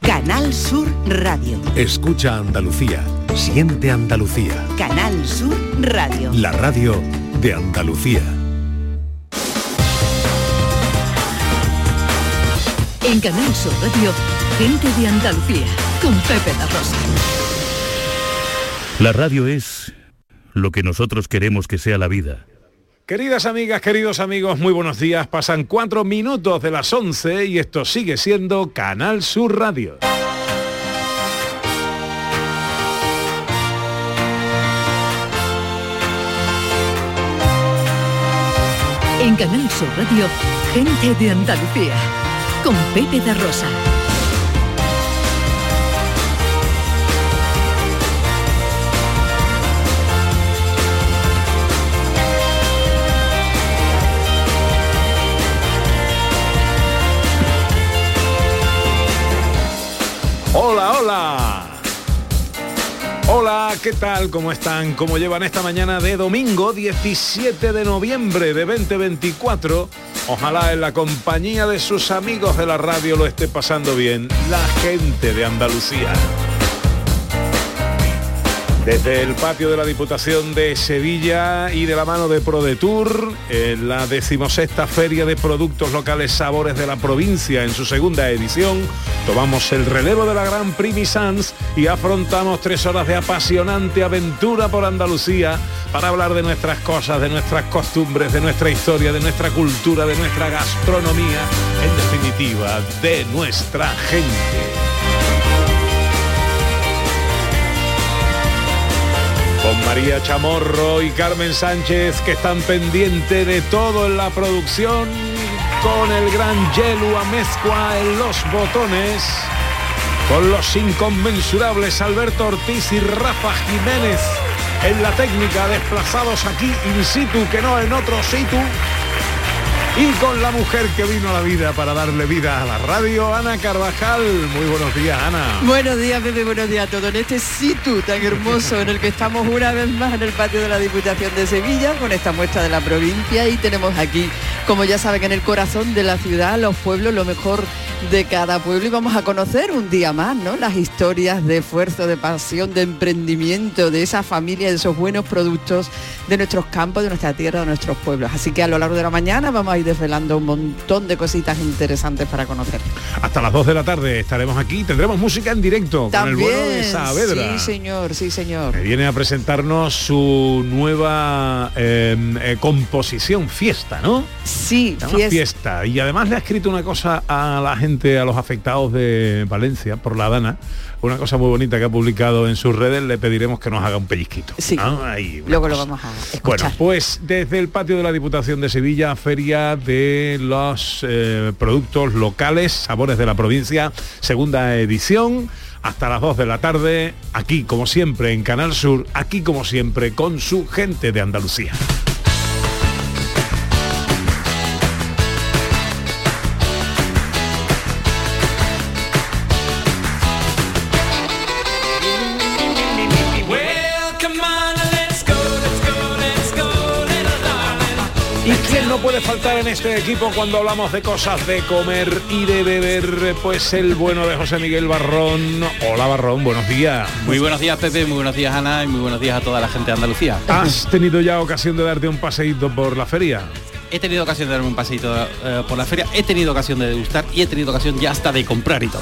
Canal Sur Radio. Escucha Andalucía. Siente Andalucía. Canal Sur Radio. La radio de Andalucía. En Canal Sur Radio, gente de Andalucía, con Pepe La Rosa. La radio es lo que nosotros queremos que sea la vida. Queridas amigas, queridos amigos, muy buenos días. Pasan 4 minutos de las 11 y esto sigue siendo Canal Sur Radio. En Canal Sur Radio, gente de Andalucía, con Pepe Da Rosa. Hola, hola. Hola, ¿qué tal? ¿Cómo están? ¿Cómo llevan esta mañana de domingo 17 de noviembre de 2024? Ojalá en la compañía de sus amigos de la radio lo esté pasando bien la gente de Andalucía. Desde el patio de la Diputación de Sevilla y de la mano de ProDetour, en la 16ª Feria de Productos Locales Sabores de la Provincia, en su segunda edición, tomamos el relevo de la Gran Prix Misans y afrontamos 3 horas de apasionante aventura por Andalucía para hablar de nuestras cosas, de nuestras costumbres, de nuestra historia, de nuestra cultura, de nuestra gastronomía, en definitiva, de nuestra gente. Con María Chamorro y Carmen Sánchez, que están pendientes de todo en la producción, con el gran Yelu Amezcua en los botones, con los inconmensurables Alberto Ortiz y Rafa Jiménez en la técnica, desplazados aquí in situ, que no en otro situ, y con la mujer que vino a la vida para darle vida a la radio, Ana Carvajal. Muy buenos días, Ana. Buenos días, Pepe, buenos días a todos. En este situ tan hermoso en el que estamos una vez más en el patio de la Diputación de Sevilla, con esta muestra de la provincia, y tenemos aquí, como ya saben, en el corazón de la ciudad, los pueblos, lo mejor de cada pueblo, y vamos a conocer un día más, ¿no?, las historias de esfuerzo, de pasión, de emprendimiento, de esa familia, de esos buenos productos de nuestros campos, de nuestra tierra, de nuestros pueblos. Así que a lo largo de la mañana vamos a ir desvelando un montón de cositas interesantes para conocer. Hasta las 2 de la tarde estaremos aquí, tendremos música en directo. También, con el bueno de Saavedra. Sí, señor, sí, señor. Que viene a presentarnos su nueva composición, Fiesta, ¿no? Sí, Fiesta. Y además le ha escrito una cosa a la gente, a los afectados de Valencia por la Dana, una cosa muy bonita que ha publicado en sus redes. Le pediremos que nos haga un pellizquito. Sí, ahí, luego lo vamos a escuchar. Bueno, pues desde el patio de la Diputación de Sevilla, Feria de los Productos Locales, Sabores de la Provincia, segunda edición, hasta las 2 de la tarde, aquí como siempre en Canal Sur, aquí como siempre con su gente de Andalucía. ¿Y quién no puede faltar en este equipo cuando hablamos de cosas de comer y de beber? Pues el bueno de José Miguel Barrón. Hola, Barrón, buenos días. Muy buenos días, Pepe, muy buenos días, Ana, y muy buenos días a toda la gente de Andalucía. ¿Has tenido ya ocasión de darte un paseíto por la feria? He tenido ocasión de darme un paseíto por la feria, he tenido ocasión de degustar y he tenido ocasión ya hasta de comprar y todo.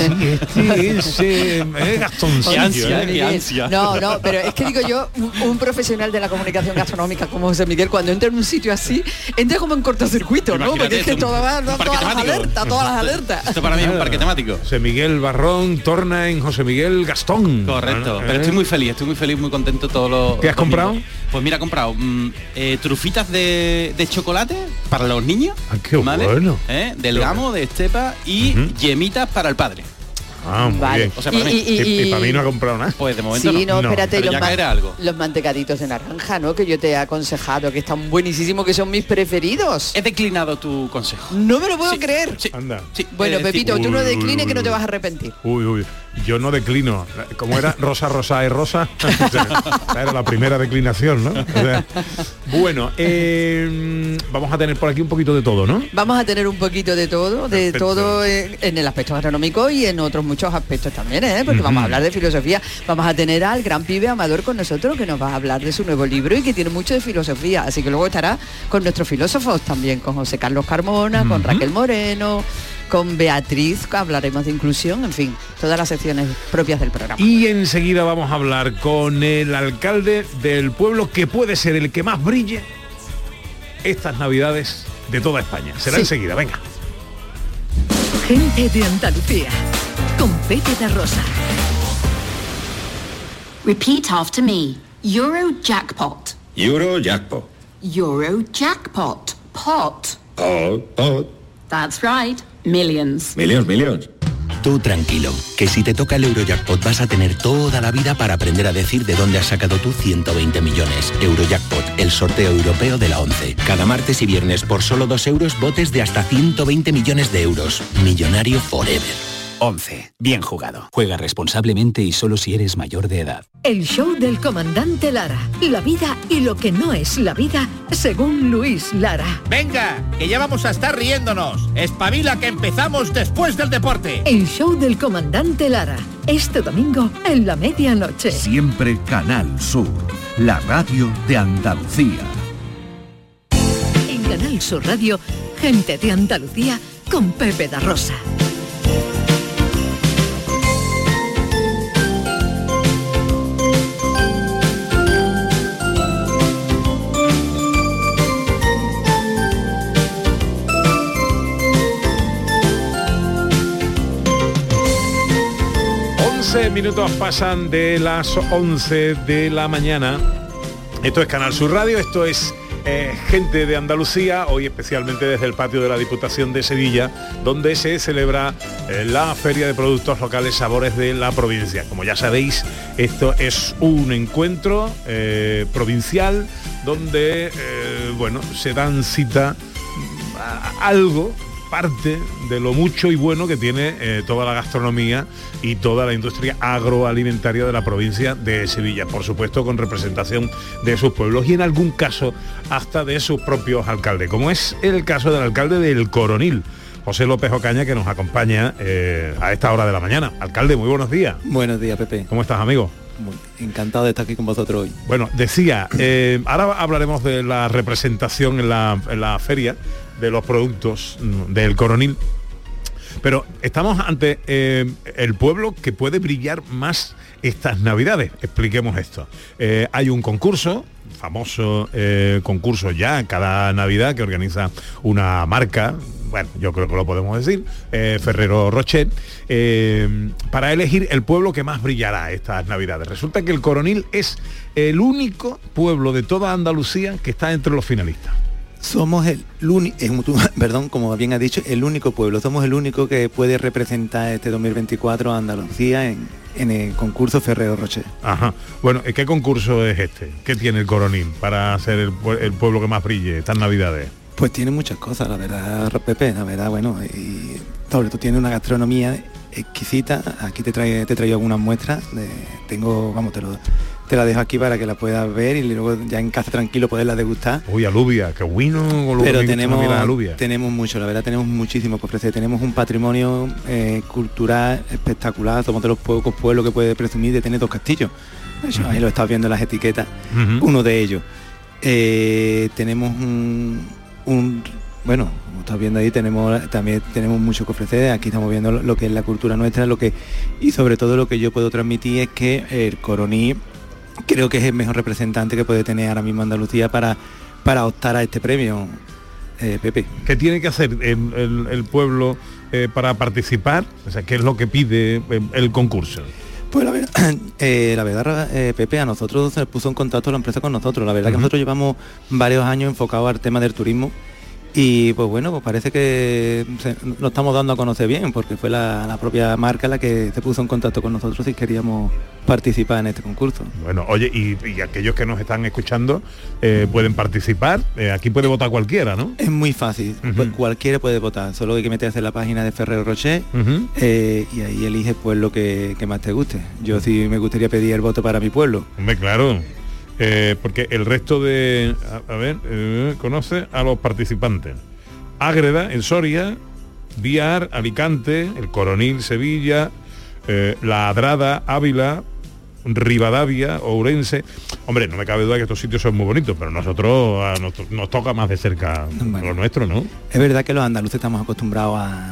Gastoncillo. Qué ansia. No, pero es que digo yo, un profesional de la comunicación gastronómica como José Miguel, cuando entra en un sitio así, entra como en cortocircuito, ¿no? Porque es que todas las alertas. Esto para mí es un parque temático. José Miguel Barrón torna en José Miguel Gastón. Correcto, pero estoy muy feliz, muy contento todo lo... ¿Qué has comprado? Pues mira, he comprado trufitas de chocolate para los niños. Qué ¿vale? Bueno. Del Gamo, de Estepa y yemitas para el padre. Muy bien. O sea, para mí. Y para mí no ha comprado nada. Pues de momento sí, no, espérate, pero ya caerá algo. Los mantecaditos de naranja, ¿no? Que yo te he aconsejado, que están buenísimos, que son mis preferidos. He declinado tu consejo. No me lo puedo creer. Sí. Anda. Sí. Bueno, Pepito, tú no declines que no te vas a arrepentir. Uy. Yo no declino. ¿Cómo era? Rosa, rosa y rosa. Esa era la primera declinación, ¿no? O sea, bueno, vamos a tener por aquí un poquito de todo, ¿no? Vamos a tener un poquito de todo, Perfecto. en el aspecto gastronómico y en otros muchos aspectos también, porque vamos a hablar de filosofía. Vamos a tener al gran pibe Amador con nosotros, que nos va a hablar de su nuevo libro y que tiene mucho de filosofía. Así que luego estará con nuestros filósofos también, con José Carlos Carmona, con Raquel Moreno, con Beatriz, hablaremos de inclusión, en fin, todas las secciones propias del programa. Y enseguida vamos a hablar con el alcalde del pueblo que puede ser el que más brille estas Navidades de toda España. Será enseguida, venga. Gente de Andalucía, con Pepe da Rosa. Repeat after me. Eurojackpot. Eurojackpot. Eurojackpot. Pot. Pot. That's right. Millions. Millions. Tú tranquilo, que si te toca el Eurojackpot vas a tener toda la vida para aprender a decir de dónde has sacado tú 120 millones. Eurojackpot, el sorteo europeo de la 11. Cada martes y viernes por solo 2 euros, botes de hasta 120 millones de euros. Millonario forever. 11. Bien jugado. Juega responsablemente y solo si eres mayor de edad. El show del comandante Lara. La vida y lo que no es la vida, según Luis Lara. Venga, que ya vamos a estar riéndonos. Espabila, que empezamos después del deporte. El show del comandante Lara. Este domingo en la medianoche. Siempre Canal Sur, la radio de Andalucía. En Canal Sur Radio, Gente de Andalucía con Pepe da Rosa. Minutos pasan de las 11 de la mañana. Esto es Canal Sur Radio, esto es Gente de Andalucía, hoy especialmente desde el patio de la Diputación de Sevilla, donde se celebra la Feria de Productos Locales Sabores de la provincia. Como ya sabéis, esto es un encuentro provincial donde se dan cita a algo, parte de lo mucho y bueno que tiene toda la gastronomía y toda la industria agroalimentaria de la provincia de Sevilla, por supuesto con representación de sus pueblos y en algún caso hasta de sus propios alcaldes, como es el caso del alcalde del Coronil, José López Ocaña, que nos acompaña a esta hora de la mañana. Alcalde, muy buenos días. Buenos días, Pepe. ¿Cómo estás, amigo? Muy encantado de estar aquí con vosotros hoy. Bueno, decía, ahora hablaremos de la representación en la feria de los productos del Coronil, pero estamos ante el pueblo que puede brillar más estas Navidades. Expliquemos esto. Hay un concurso, famoso concurso ya cada Navidad que organiza una marca, bueno, yo creo que lo podemos decir, Ferrero Rocher, para elegir el pueblo que más brillará estas Navidades. Resulta que el Coronil es el único pueblo de toda Andalucía que está entre los finalistas. Somos el único, como bien has dicho, el único pueblo, somos el único que puede representar este 2024 a Andalucía en el concurso Ferrero Rocher. Ajá. Bueno, ¿qué concurso es este? ¿Qué tiene el Coronil para ser el pueblo que más brille estas Navidades? Pues tiene muchas cosas, la verdad, Pepe, la verdad, bueno, y sobre todo tiene una gastronomía exquisita. Aquí te traigo algunas muestras, te la dejo aquí para que la puedas ver y luego ya en casa tranquilo poderla degustar. Uy, alubia, qué bueno. Pero tenemos mucho, la verdad, tenemos muchísimo que ofrecer. Tenemos un patrimonio cultural espectacular. Somos de los pocos pueblos que puede presumir de tener 2 castillos. De hecho, ahí lo estás viendo en las etiquetas, uno de ellos. Tenemos bueno, como estás viendo ahí, también tenemos mucho que ofrecer. Aquí estamos viendo lo que es la cultura nuestra, y sobre todo lo que yo puedo transmitir es que el Coronil creo que es el mejor representante que puede tener ahora mismo Andalucía para optar a este premio, Pepe. ¿Qué tiene que hacer el pueblo para participar? O sea, ¿qué es lo que pide el concurso? Pues la verdad, Pepe, a nosotros se puso en contacto la empresa con nosotros. La verdad que nosotros llevamos varios años enfocados al tema del turismo Y pues bueno, pues parece que lo estamos dando a conocer bien, porque fue la propia marca la que se puso en contacto con nosotros si queríamos participar en este concurso. Bueno, oye, y aquellos que nos están escuchando pueden participar, aquí puede votar cualquiera, ¿no? Es muy fácil, pues cualquiera puede votar, solo hay que meterse en la página de Ferrero Rocher y ahí elige pues lo que más te guste. Yo sí me gustaría pedir el voto para mi pueblo. Hombre, claro. Porque el resto de... conoce a los participantes. Ágreda, en Soria, Biar, Alicante, El Coronil, Sevilla, La Adrada, Ávila, Rivadavia, Ourense. Hombre, no me cabe duda que estos sitios son muy bonitos, pero nosotros nos toca más de cerca lo nuestro, ¿no? Es verdad que los andaluces estamos acostumbrados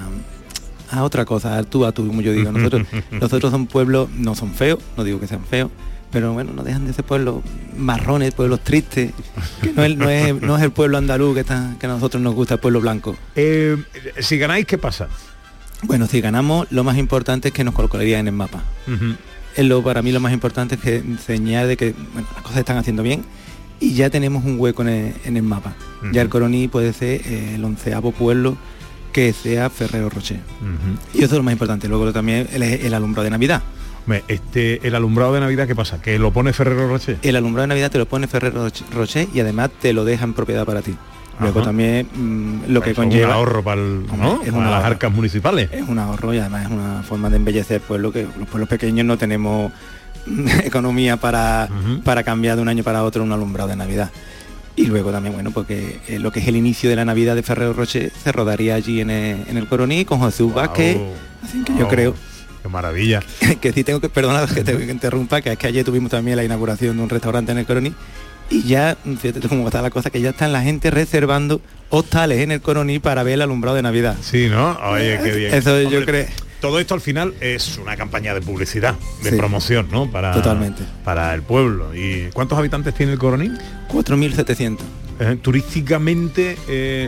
a otra cosa, tú a tú, como yo digo. Nosotros son pueblos, no son feos, no digo que sean feos, pero bueno, no dejan de ser pueblos marrones, pueblos tristes, que no es el pueblo andaluz que a nosotros nos gusta, el pueblo blanco. Si ganáis, ¿qué pasa? Bueno, si ganamos, lo más importante es que nos colocaría en el mapa. Para mí lo más importante es que enseñar de que bueno, las cosas están haciendo bien y ya tenemos un hueco en el mapa. Ya el Coroní puede ser el 11º pueblo que sea Ferrero Rocher. Y eso es lo más importante. Luego también el alumbrado de Navidad. El alumbrado de Navidad, ¿qué pasa? ¿Que lo pone Ferrero Rocher? El alumbrado de Navidad te lo pone Ferrero Rocher y además te lo deja en propiedad para ti. Luego también lo que conlleva... un ahorro para las arcas municipales. Es un ahorro y además es una forma de embellecer el pueblo, que los pueblos pequeños no tenemos economía para cambiar de un año para otro un alumbrado de Navidad. Y luego también, bueno, porque lo que es el inicio de la Navidad de Ferrero Rocher se rodaría allí en el Coroní con Jesús Vázquez. Así que yo creo... ¡Qué maravilla! Que sí tengo que, perdona que te interrumpa, que es que ayer tuvimos también la inauguración de un restaurante en el Coroní y ya, fíjate cómo está la cosa, que ya están la gente reservando hostales en el Coroní para ver el alumbrado de Navidad. Sí, ¿no? Oye, qué bien. Eso yo creo... Todo esto al final es una campaña de publicidad, de promoción, ¿no? Totalmente. Para el pueblo. ¿Y cuántos habitantes tiene el Coroní? 4.700. Turísticamente,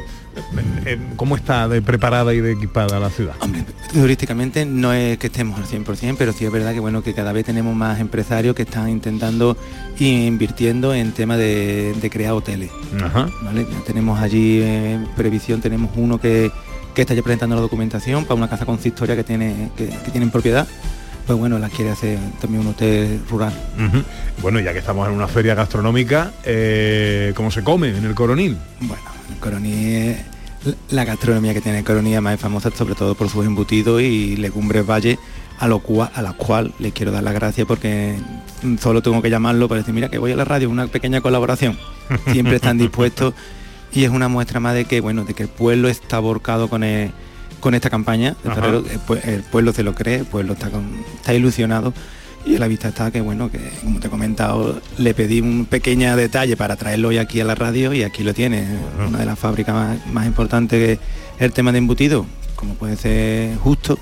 ¿cómo está de preparada y de equipada la ciudad? Hombre, turísticamente no es que estemos al 100%, pero sí es verdad que bueno, que cada vez tenemos más empresarios que están intentando e invirtiendo en tema de crear hoteles. ¿Vale? Ya tenemos allí previsión, tenemos uno que está ya presentando la documentación para una casa consistoria que tiene en propiedad. Pues bueno, la quiere hacer también un hotel rural. Bueno, ya que estamos en una feria gastronómica, ¿cómo se come en el Coroní? Bueno, el Coroní, la gastronomía que tiene el Coroní además es famosa sobre todo por sus embutidos y legumbres valle, a la cual les quiero dar las gracias porque solo tengo que llamarlo para decir, mira que voy a la radio, una pequeña colaboración. Siempre están dispuestos y es una muestra más de que bueno, de que el pueblo está volcado con esta campaña de Ferrero. El pueblo se lo cree, el pueblo está ilusionado y a la vista está que bueno, que como te he comentado, le pedí un pequeño detalle para traerlo hoy aquí a la radio y aquí lo tiene. Una de las fábricas más importantes, que es el tema de embutido, como puede ser Justo,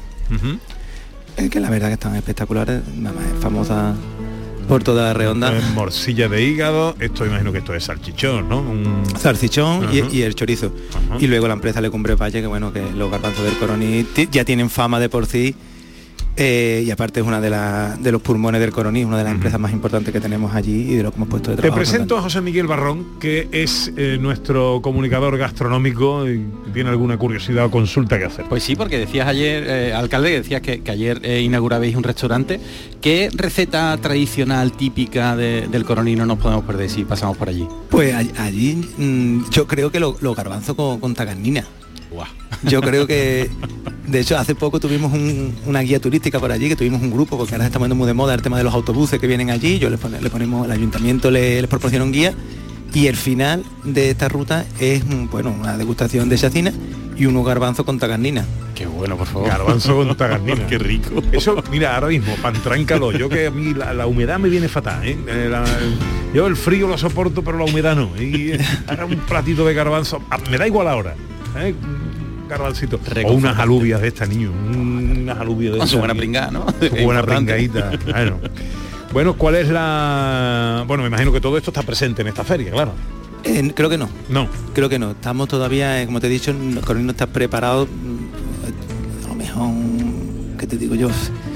que la verdad que están espectaculares, nada más es famosa por toda la redonda. Morcilla de hígado, esto imagino que esto es salchichón, ¿no? Salchichón y el chorizo. Y luego la empresa Legumbres Valle, que bueno, que los garbanzos del Coroní ya tienen fama de por sí. Y aparte es una de los pulmones del Coroní, una de las empresas más importantes que tenemos allí y de lo que hemos puesto de trabajo. Te presento a José Miguel Barrón, que es nuestro comunicador gastronómico y tiene alguna curiosidad o consulta que hacer. Pues sí, porque decías ayer, alcalde, decías que ayer inaugurabais un restaurante. ¿Qué receta tradicional típica del Coroní no nos podemos perder si pasamos por allí? Pues allí yo creo que los garbanzos con tagarnina. Yo creo que, de hecho, hace poco tuvimos una guía turística por allí, que tuvimos un grupo, porque ahora está poniendo muy de moda el tema de los autobuses que vienen allí. Le ponemos, el ayuntamiento les proporciona un guía y el final de esta ruta es una degustación de chacina y unos garbanzos con tagarnina. Qué bueno, por favor. Garbanzo con tagarnina. Qué rico. Eso, mira, ahora mismo, para entrar en calor, yo que a mí la humedad me viene fatal, ¿eh? Yo el frío lo soporto, pero la humedad no. Y ahora un platito de garbanzo, me da igual ahora. Garbancito o unas alubias de esta, niño, unas alubias de esta, su buena pringada, ¿no? Su buena pringadita. Bueno, ¿cuál es la...? Bueno, me imagino que todo esto está presente en esta feria, claro. Creo que no. No. Creo que no. Estamos todavía, como te he dicho, el Coroní no está preparado. A lo mejor, ¿qué te digo yo?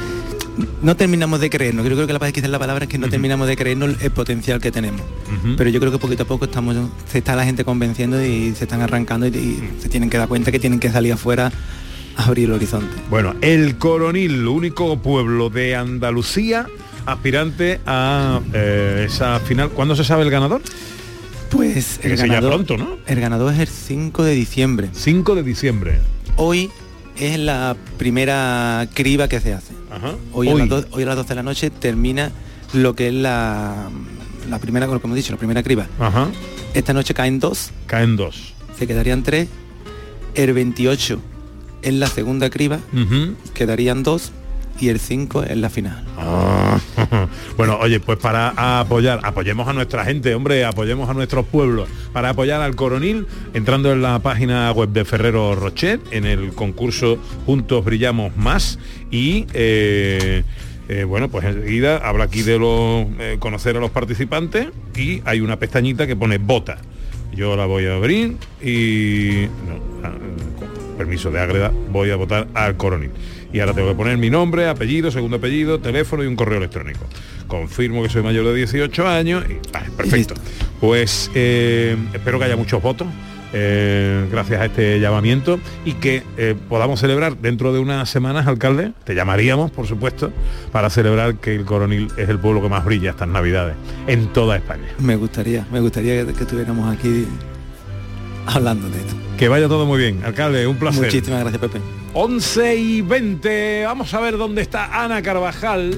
no terminamos de creernos. Yo creo que quizás la palabra es que no terminamos de creernos el potencial que tenemos. Pero yo creo que poquito a poco se está la gente convenciendo y se están arrancando y se tienen que dar cuenta que tienen que salir afuera a abrir el horizonte. Bueno, el Coronil, único pueblo de Andalucía aspirante a esa final. ¿Cuándo se sabe el ganador? Pues el ganador, pronto, ¿no? El ganador es el 5 de diciembre. 5 de diciembre. Hoy es la primera criba que se hace. Ajá. Hoy a las 12 de la noche termina lo que es la primera, como hemos dicho, la primera criba. Ajá. Esta noche caen 2. Caen 2. Se quedarían 3. El 28 es la segunda criba. Quedarían 2. Y el 5 es la final. Bueno, oye, pues para apoyemos a nuestra gente, hombre, apoyemos a nuestros pueblos. Para apoyar al Coronil, entrando en la página web de Ferrero Rocher, en el concurso Juntos Brillamos Más, y bueno, pues enseguida habla aquí de conocer a los participantes, y hay una pestañita que pone vota. Yo la voy a abrir y con permiso de Ágreda voy a votar al Coronil. Y ahora tengo que poner mi nombre, apellido, segundo apellido, teléfono y un correo electrónico. Confirmo que soy mayor de 18 años y perfecto. Pues espero que haya muchos votos gracias a este llamamiento y que podamos celebrar dentro de unas semanas, alcalde. Te llamaríamos, por supuesto, para celebrar que el Coronil es el pueblo que más brilla estas Navidades en toda España. Me gustaría que estuviéramos aquí hablando de esto. Que vaya todo muy bien, alcalde, un placer. Muchísimas gracias, Pepe. 11:20, vamos a ver dónde está Ana Carvajal,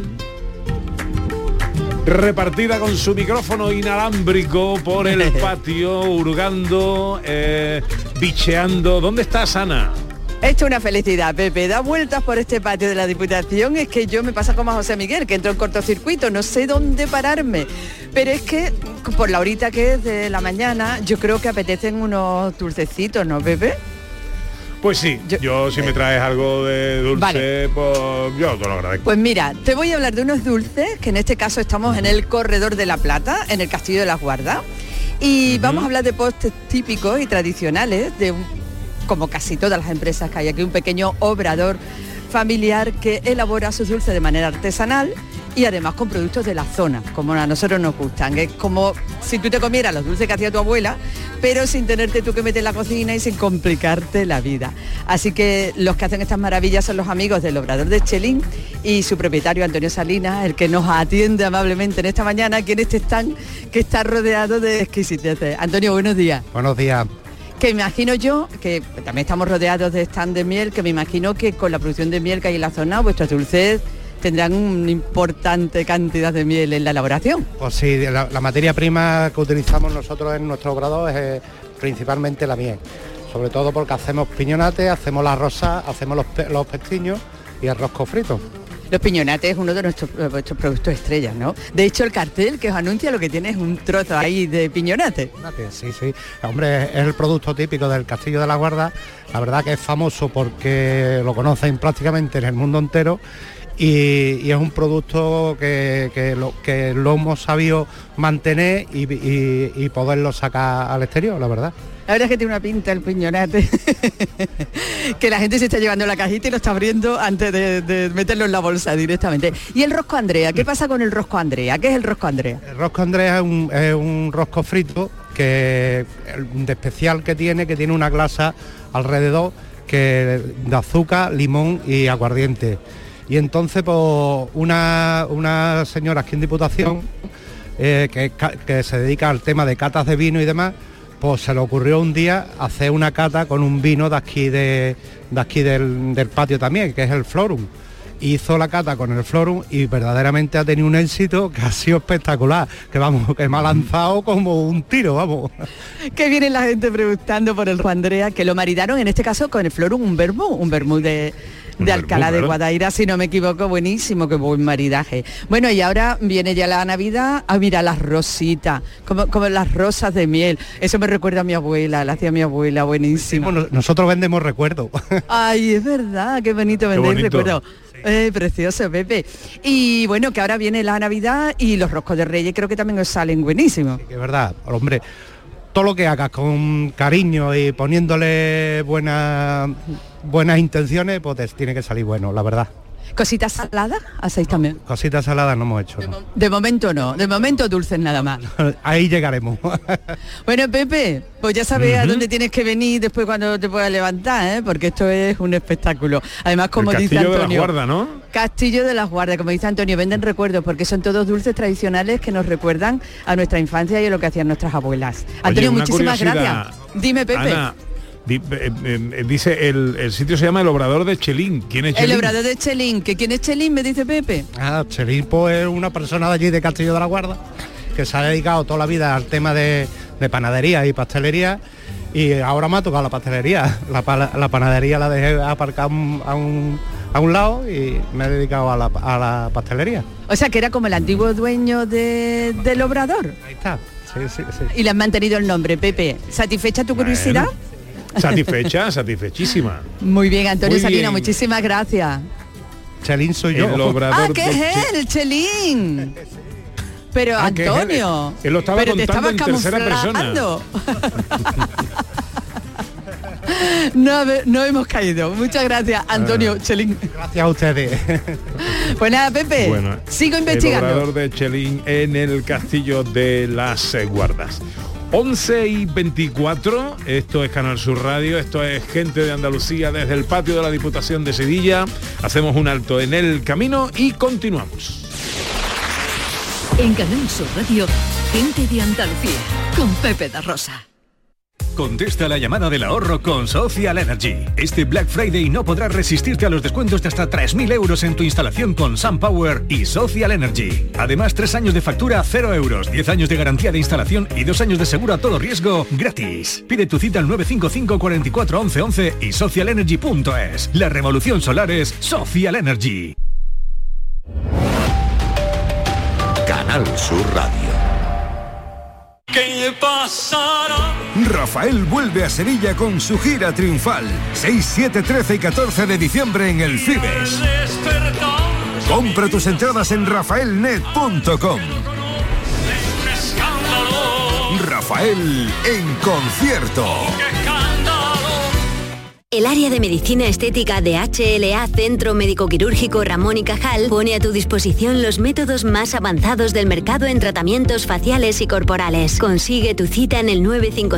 repartida con su micrófono inalámbrico por el patio, hurgando, bicheando. ¿Dónde estás, Ana? Esto es una felicidad, Pepe. Da vueltas por este patio de la Diputación. Es que yo me pasa como a José Miguel, que entro en cortocircuito, no sé dónde pararme. Pero es que por la horita que es de la mañana, yo creo que apetecen unos dulcecitos, ¿no, Pepe? Pues sí, yo si me traes algo de dulce, vale, pues yo te lo agradezco. Pues mira, te voy a hablar de unos dulces, que en este caso estamos en el Corredor de la Plata, en el Castillo de las Guardas. Y vamos a hablar de postres típicos y tradicionales de como casi todas las empresas que hay aquí, un pequeño obrador familiar que elabora sus dulces de manera artesanal y además con productos de la zona, como a nosotros nos gustan. Es como si tú te comieras los dulces que hacía tu abuela, pero sin tenerte tú que meter en la cocina y sin complicarte la vida. Así que los que hacen estas maravillas son los amigos del Obrador de Chelín y su propietario Antonio Salinas, el que nos atiende amablemente en esta mañana aquí en este stand que está rodeado de exquisiteces. Antonio, buenos días. Buenos días. Que imagino yo, que también estamos rodeados de stand de miel, que me imagino que con la producción de miel que hay en la zona, vuestros dulces tendrán una importante cantidad de miel en la elaboración. Pues sí, la materia prima que utilizamos nosotros en nuestro obrador es principalmente la miel. Sobre todo porque hacemos piñonates, hacemos las rosas, hacemos los pestiños y el rosco frito. Los piñonates es uno de nuestros productos estrellas, ¿no? De hecho, el cartel que os anuncia lo que tiene es un trozo ahí de piñonate. Sí, sí. Hombre, es el producto típico del Castillo de la Guarda. La verdad que es famoso porque lo conocen prácticamente en el mundo entero. Y es un producto que lo hemos sabido mantener y poderlo sacar al exterior, la verdad. La verdad es que tiene una pinta el piñonate que la gente se está llevando la cajita y lo está abriendo antes de meterlo en la bolsa directamente. ¿Y el rosco Andrea? ¿Qué pasa con el rosco Andrea? ¿Qué es el rosco Andrea? El rosco Andrea es un rosco frito de especial que tiene una glasa alrededor de azúcar, limón y aguardiente. Y entonces pues una señora aquí en Diputación que se dedica al tema de catas de vino y demás, pues se le ocurrió un día hacer una cata con un vino de aquí del patio también, que es el Florum. Hizo la cata con el Florum y verdaderamente ha tenido un éxito que ha sido espectacular, que me ha lanzado como un tiro, vamos. Que viene la gente preguntando por el Rosco Andrea, que lo maridaron en este caso con el Florum, un vermú de Alcalá de Guadaira, si no me equivoco. Buenísimo, qué buen maridaje. Bueno, y ahora viene ya la Navidad. Mira las rositas, como las rosas de miel. Eso me recuerda a mi abuela, la hacía mi abuela, buenísimo. Sí, bueno, nosotros vendemos recuerdos. Ay, es verdad, qué bonito vender recuerdos. Precioso, Pepe. Y bueno, que ahora viene la Navidad y los roscos de Reyes creo que también os salen buenísimos. Sí, que es verdad, hombre. Todo lo que hagas con cariño y poniéndole buenas intenciones, pues tiene que salir bueno, la verdad. ¿Cositas saladas hacéis también? Cositas saladas no hemos hecho, ¿no? De momento no, de momento dulces nada más. Ahí llegaremos. Bueno, Pepe, pues ya sabes a dónde tienes que venir después cuando te puedas levantar, ¿eh? Porque esto es un espectáculo. Además, como dice Antonio... Castillo de las Guardas, ¿no? Castillo de las Guardas, como dice Antonio, venden recuerdos porque son todos dulces tradicionales que nos recuerdan a nuestra infancia y a lo que hacían nuestras abuelas. Antonio, muchísimas gracias. Dime, Pepe. Ana, dice el sitio se llama El Obrador de Chelín. ¿Quién es Chelín? El Obrador de Chelín. ¿Quién es Chelín? Me dice Pepe. Chelín pues es una persona de allí de Castillo de la Guarda que se ha dedicado toda la vida al tema de panadería y pastelería, y ahora me ha tocado la pastelería. La panadería la dejé aparcada a un lado y me he dedicado a la pastelería. O sea que era como el antiguo dueño del Obrador. Ahí está. Sí. Y le han mantenido el nombre, Pepe. ¿Satisfecha tu curiosidad? Satisfechísima. Muy bien, Antonio Muy Salina, bien. muchísimas gracias. Chelín soy yo. El Obrador ¿Qué es él, Chelín? Pero Antonio, él lo estaba pero te contando estabas en tercera camuflando. No hemos caído. Muchas gracias, Antonio Chelín. Gracias a ustedes. Pues nada, Pepe, Bueno, sigo investigando. El Obrador de Chelín en el Castillo de las Guardas. 11:24, esto es Canal Sur Radio, esto es Gente de Andalucía desde el patio de la Diputación de Sevilla. Hacemos un alto en el camino y continuamos. En Canal Sur Radio, Gente de Andalucía, con Pepe da Rosa. Contesta la llamada del ahorro con Social Energy. Este Black Friday no podrás resistirte a los descuentos de hasta 3.000 euros en tu instalación con SunPower y Social Energy. Además, 3 años de factura 0 euros, 10 años de garantía de instalación y 2 años de seguro a todo riesgo gratis. Pide tu cita al 955 44 11 11 y socialenergy.es. La revolución solar es Social Energy. Canal Sur Radio. ¿Qué pasará? Rafael vuelve a Sevilla con su gira triunfal. 6, 7, 13 y 14 de diciembre en el Fibes. Compra tus entradas en rafaelnet.com. Rafael en concierto. El área de medicina estética de HLA Centro Médico Quirúrgico Ramón y Cajal pone a tu disposición los métodos más avanzados del mercado en tratamientos faciales y corporales. Consigue tu cita en el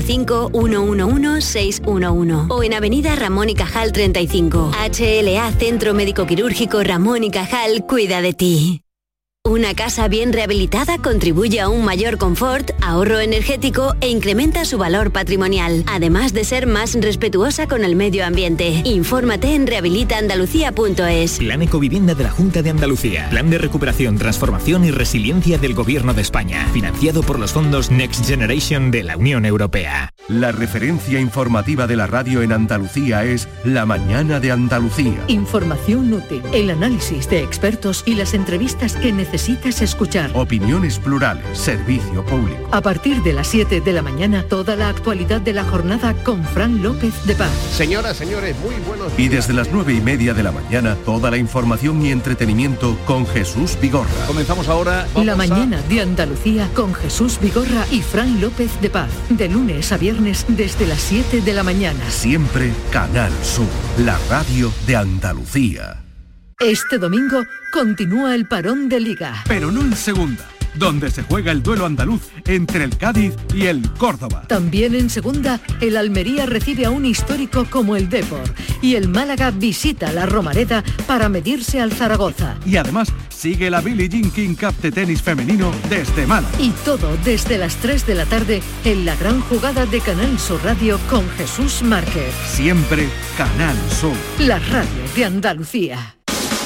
955-111-611 o en Avenida Ramón y Cajal 35. HLA Centro Médico Quirúrgico Ramón y Cajal cuida de ti. Una casa bien rehabilitada contribuye a un mayor confort, ahorro energético e incrementa su valor patrimonial, además de ser más respetuosa con el medio ambiente. Infórmate en rehabilitaandalucía.es. Plan Ecovivienda de la Junta de Andalucía. Plan de recuperación, transformación y resiliencia del Gobierno de España. Financiado por los fondos Next Generation de la Unión Europea. La referencia informativa de la radio en Andalucía es La Mañana de Andalucía. Información útil, el análisis de expertos y las entrevistas que necesitas escuchar. Opiniones plurales, servicio público. A partir de las 7 de la mañana, toda la actualidad de la jornada con Fran López de Paz. Señoras, señores, muy buenos días. Y desde las 9:30 de la mañana, toda la información y entretenimiento con Jesús Vigorra. Comenzamos ahora. La Mañana de Andalucía con Jesús Vigorra y Fran López de Paz. De lunes a viernes desde las 7 de la mañana. Siempre Canal Sur, la radio de Andalucía. Este domingo continúa el parón de Liga. Pero no en segunda, donde se juega el duelo andaluz entre el Cádiz y el Córdoba. También en segunda, el Almería recibe a un histórico como el Depor y el Málaga visita la Romareda para medirse al Zaragoza. Y además sigue la Billie Jean King Cup de tenis femenino desde Málaga. Y todo desde las 3 de la tarde en la gran jugada de Canal Sur Radio con Jesús Márquez. Siempre Canal Sur. La radio de Andalucía.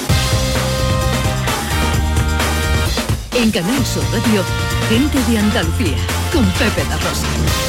En Canal Sur Radio, Gente de Andalucía, con Pepe da Rosa.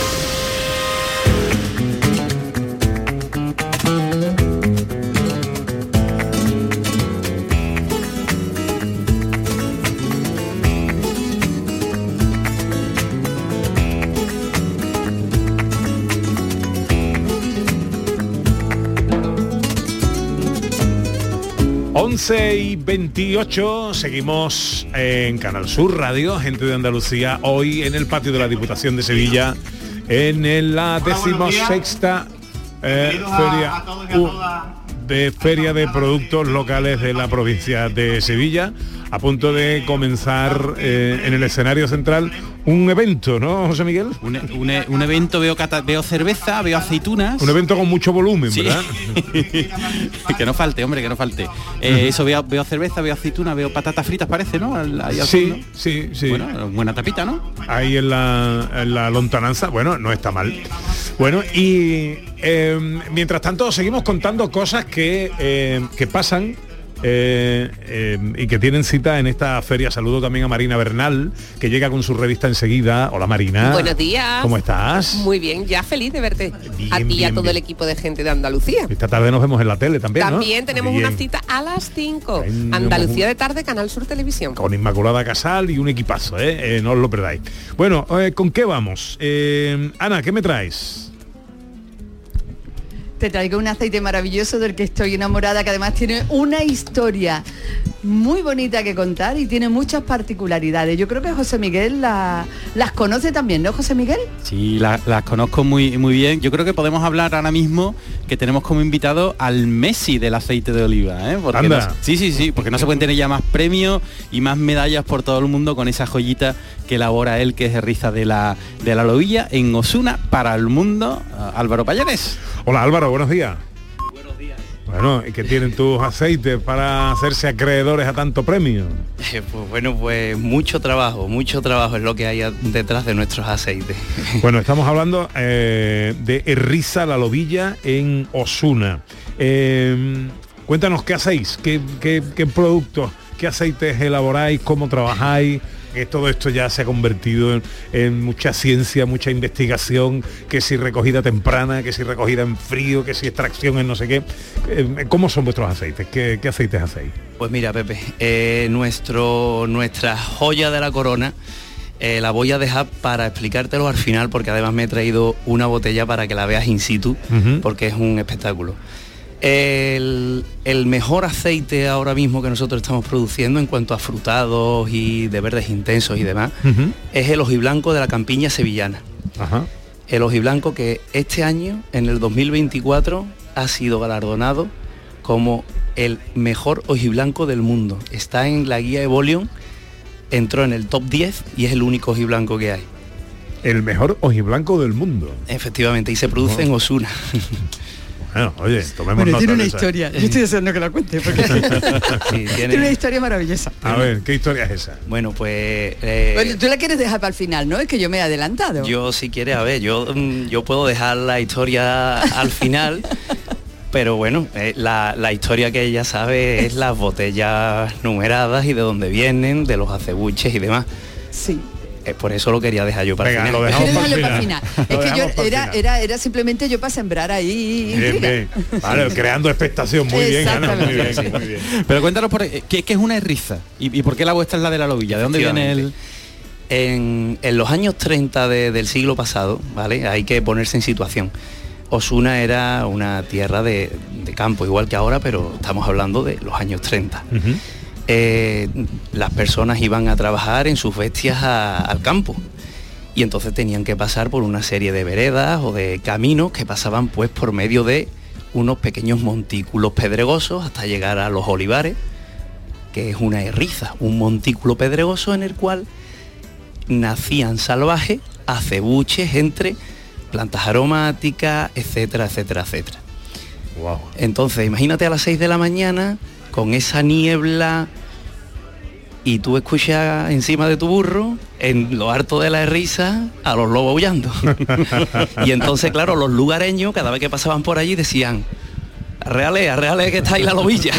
Y 28, seguimos en Canal Sur Radio, Gente de Andalucía, hoy en el patio de la Diputación de Sevilla, en la 16ª Feria de Feria de Productos Locales de la provincia de Sevilla, a punto de comenzar en el escenario central un evento, ¿no, José Miguel? Un evento, veo cerveza, veo aceitunas. Un evento con mucho volumen, sí. ¿verdad? Que no falte, hombre, que no falte. Eso veo cerveza, veo aceituna, veo patatas fritas, parece, ¿no? Sí. Bueno, buena tapita, ¿no? Ahí en la lontananza, bueno, no está mal. Bueno, y mientras tanto seguimos contando cosas que pasan y que tienen cita en esta feria. Saludo también a Marina Bernal, que llega con su revista enseguida. Hola, Marina. Buenos días. ¿Cómo estás? Muy bien, ya feliz de verte. Bien, a ti y a todo bien. el equipo de gente de Andalucía. Esta tarde nos vemos en la tele también, ¿no? También tenemos Bien. una cita a las 5. Tenemos Andalucía de tarde, Canal Sur Televisión. Con Inmaculada Casal y un equipazo, no os lo perdáis. Bueno, ¿con qué vamos? Ana, ¿qué me traes? Te traigo un aceite maravilloso del que estoy enamorada, que además tiene una historia muy bonita que contar y tiene muchas particularidades. Yo creo que José Miguel las conoce también, ¿no, José Miguel? Sí, las conozco muy bien. Yo creo que podemos hablar ahora mismo que tenemos como invitado al Messi del aceite de oliva, ¿eh? Porque Anda. Sí, porque no se pueden tener ya más premios y más medallas por todo el mundo con esa joyita que elabora él, que es de riza de la lobilla en Osuna para el mundo. Álvaro Pallares. Hola, Álvaro, buenos días. Buenos días. Bueno, ¿y qué tienen tus aceites para hacerse acreedores a tanto premio? Pues mucho trabajo es lo que hay detrás de nuestros aceites. Bueno, estamos hablando de Erriza la Lobilla en Osuna. Cuéntanos, ¿qué hacéis? ¿Qué productos, qué aceites elaboráis? ¿Cómo trabajáis? Que todo esto ya se ha convertido en mucha ciencia, mucha investigación, que si recogida temprana, que si recogida en frío, que si extracción en no sé qué. ¿Cómo son vuestros aceites? ¿Qué aceites hacéis? Pues mira, Pepe, nuestra joya de la corona la voy a dejar para explicártelo al final, porque además me he traído una botella para que la veas in situ, porque es un espectáculo. El mejor aceite ahora mismo que nosotros estamos produciendo en cuanto a frutados y de verdes intensos y demás es el hojiblanco de la campiña sevillana. El hojiblanco que este año, en el 2024, ha sido galardonado como el mejor hojiblanco del mundo. Está en la guía Evolion, entró en el top 10 y es el único hojiblanco que hay. El mejor hojiblanco del mundo. Efectivamente, y se produce en Osuna. Bueno, oye, tomemos nota tiene una de esa. historia. Yo estoy deseando que la cuente porque Sí, tiene una historia maravillosa. A ver, ¿qué historia es esa? Bueno, pues... Bueno, tú la quieres dejar para el final, ¿no? Es que yo me he adelantado. Yo, si quieres, a ver, yo puedo dejar la historia al final, pero bueno, la historia que ella sabe es las botellas numeradas y de dónde vienen, de los acebuches y demás. Sí. Por eso lo quería dejar yo para el final. Lo dejamos para el final. Es que yo era simplemente yo para sembrar ahí. Bien. Vale, creando expectación. Muy bien, Ana, muy bien, Sí. muy bien. Pero cuéntanos, ¿qué es una erriza? ¿Y por qué la vuestra es la de la lobilla? ¿De dónde viene el...? En los años 30 del siglo pasado, ¿vale? Hay que ponerse en situación. Osuna era una tierra de campo, igual que ahora, pero estamos hablando de los años 30. Las personas iban a trabajar en sus bestias al campo y entonces tenían que pasar por una serie de veredas o de caminos que pasaban pues por medio de unos pequeños montículos pedregosos hasta llegar a los olivares, que es una erriza, un montículo pedregoso en el cual nacían salvajes acebuches entre plantas aromáticas, etcétera, etcétera, etcétera. Wow. Entonces, imagínate a las 6 de la mañana con esa niebla y tú escuchas encima de tu burro, en lo harto de la erriza, a los lobos aullando. Y entonces, claro, los lugareños, cada vez que pasaban por allí, decían: arreale que está ahí la lobilla.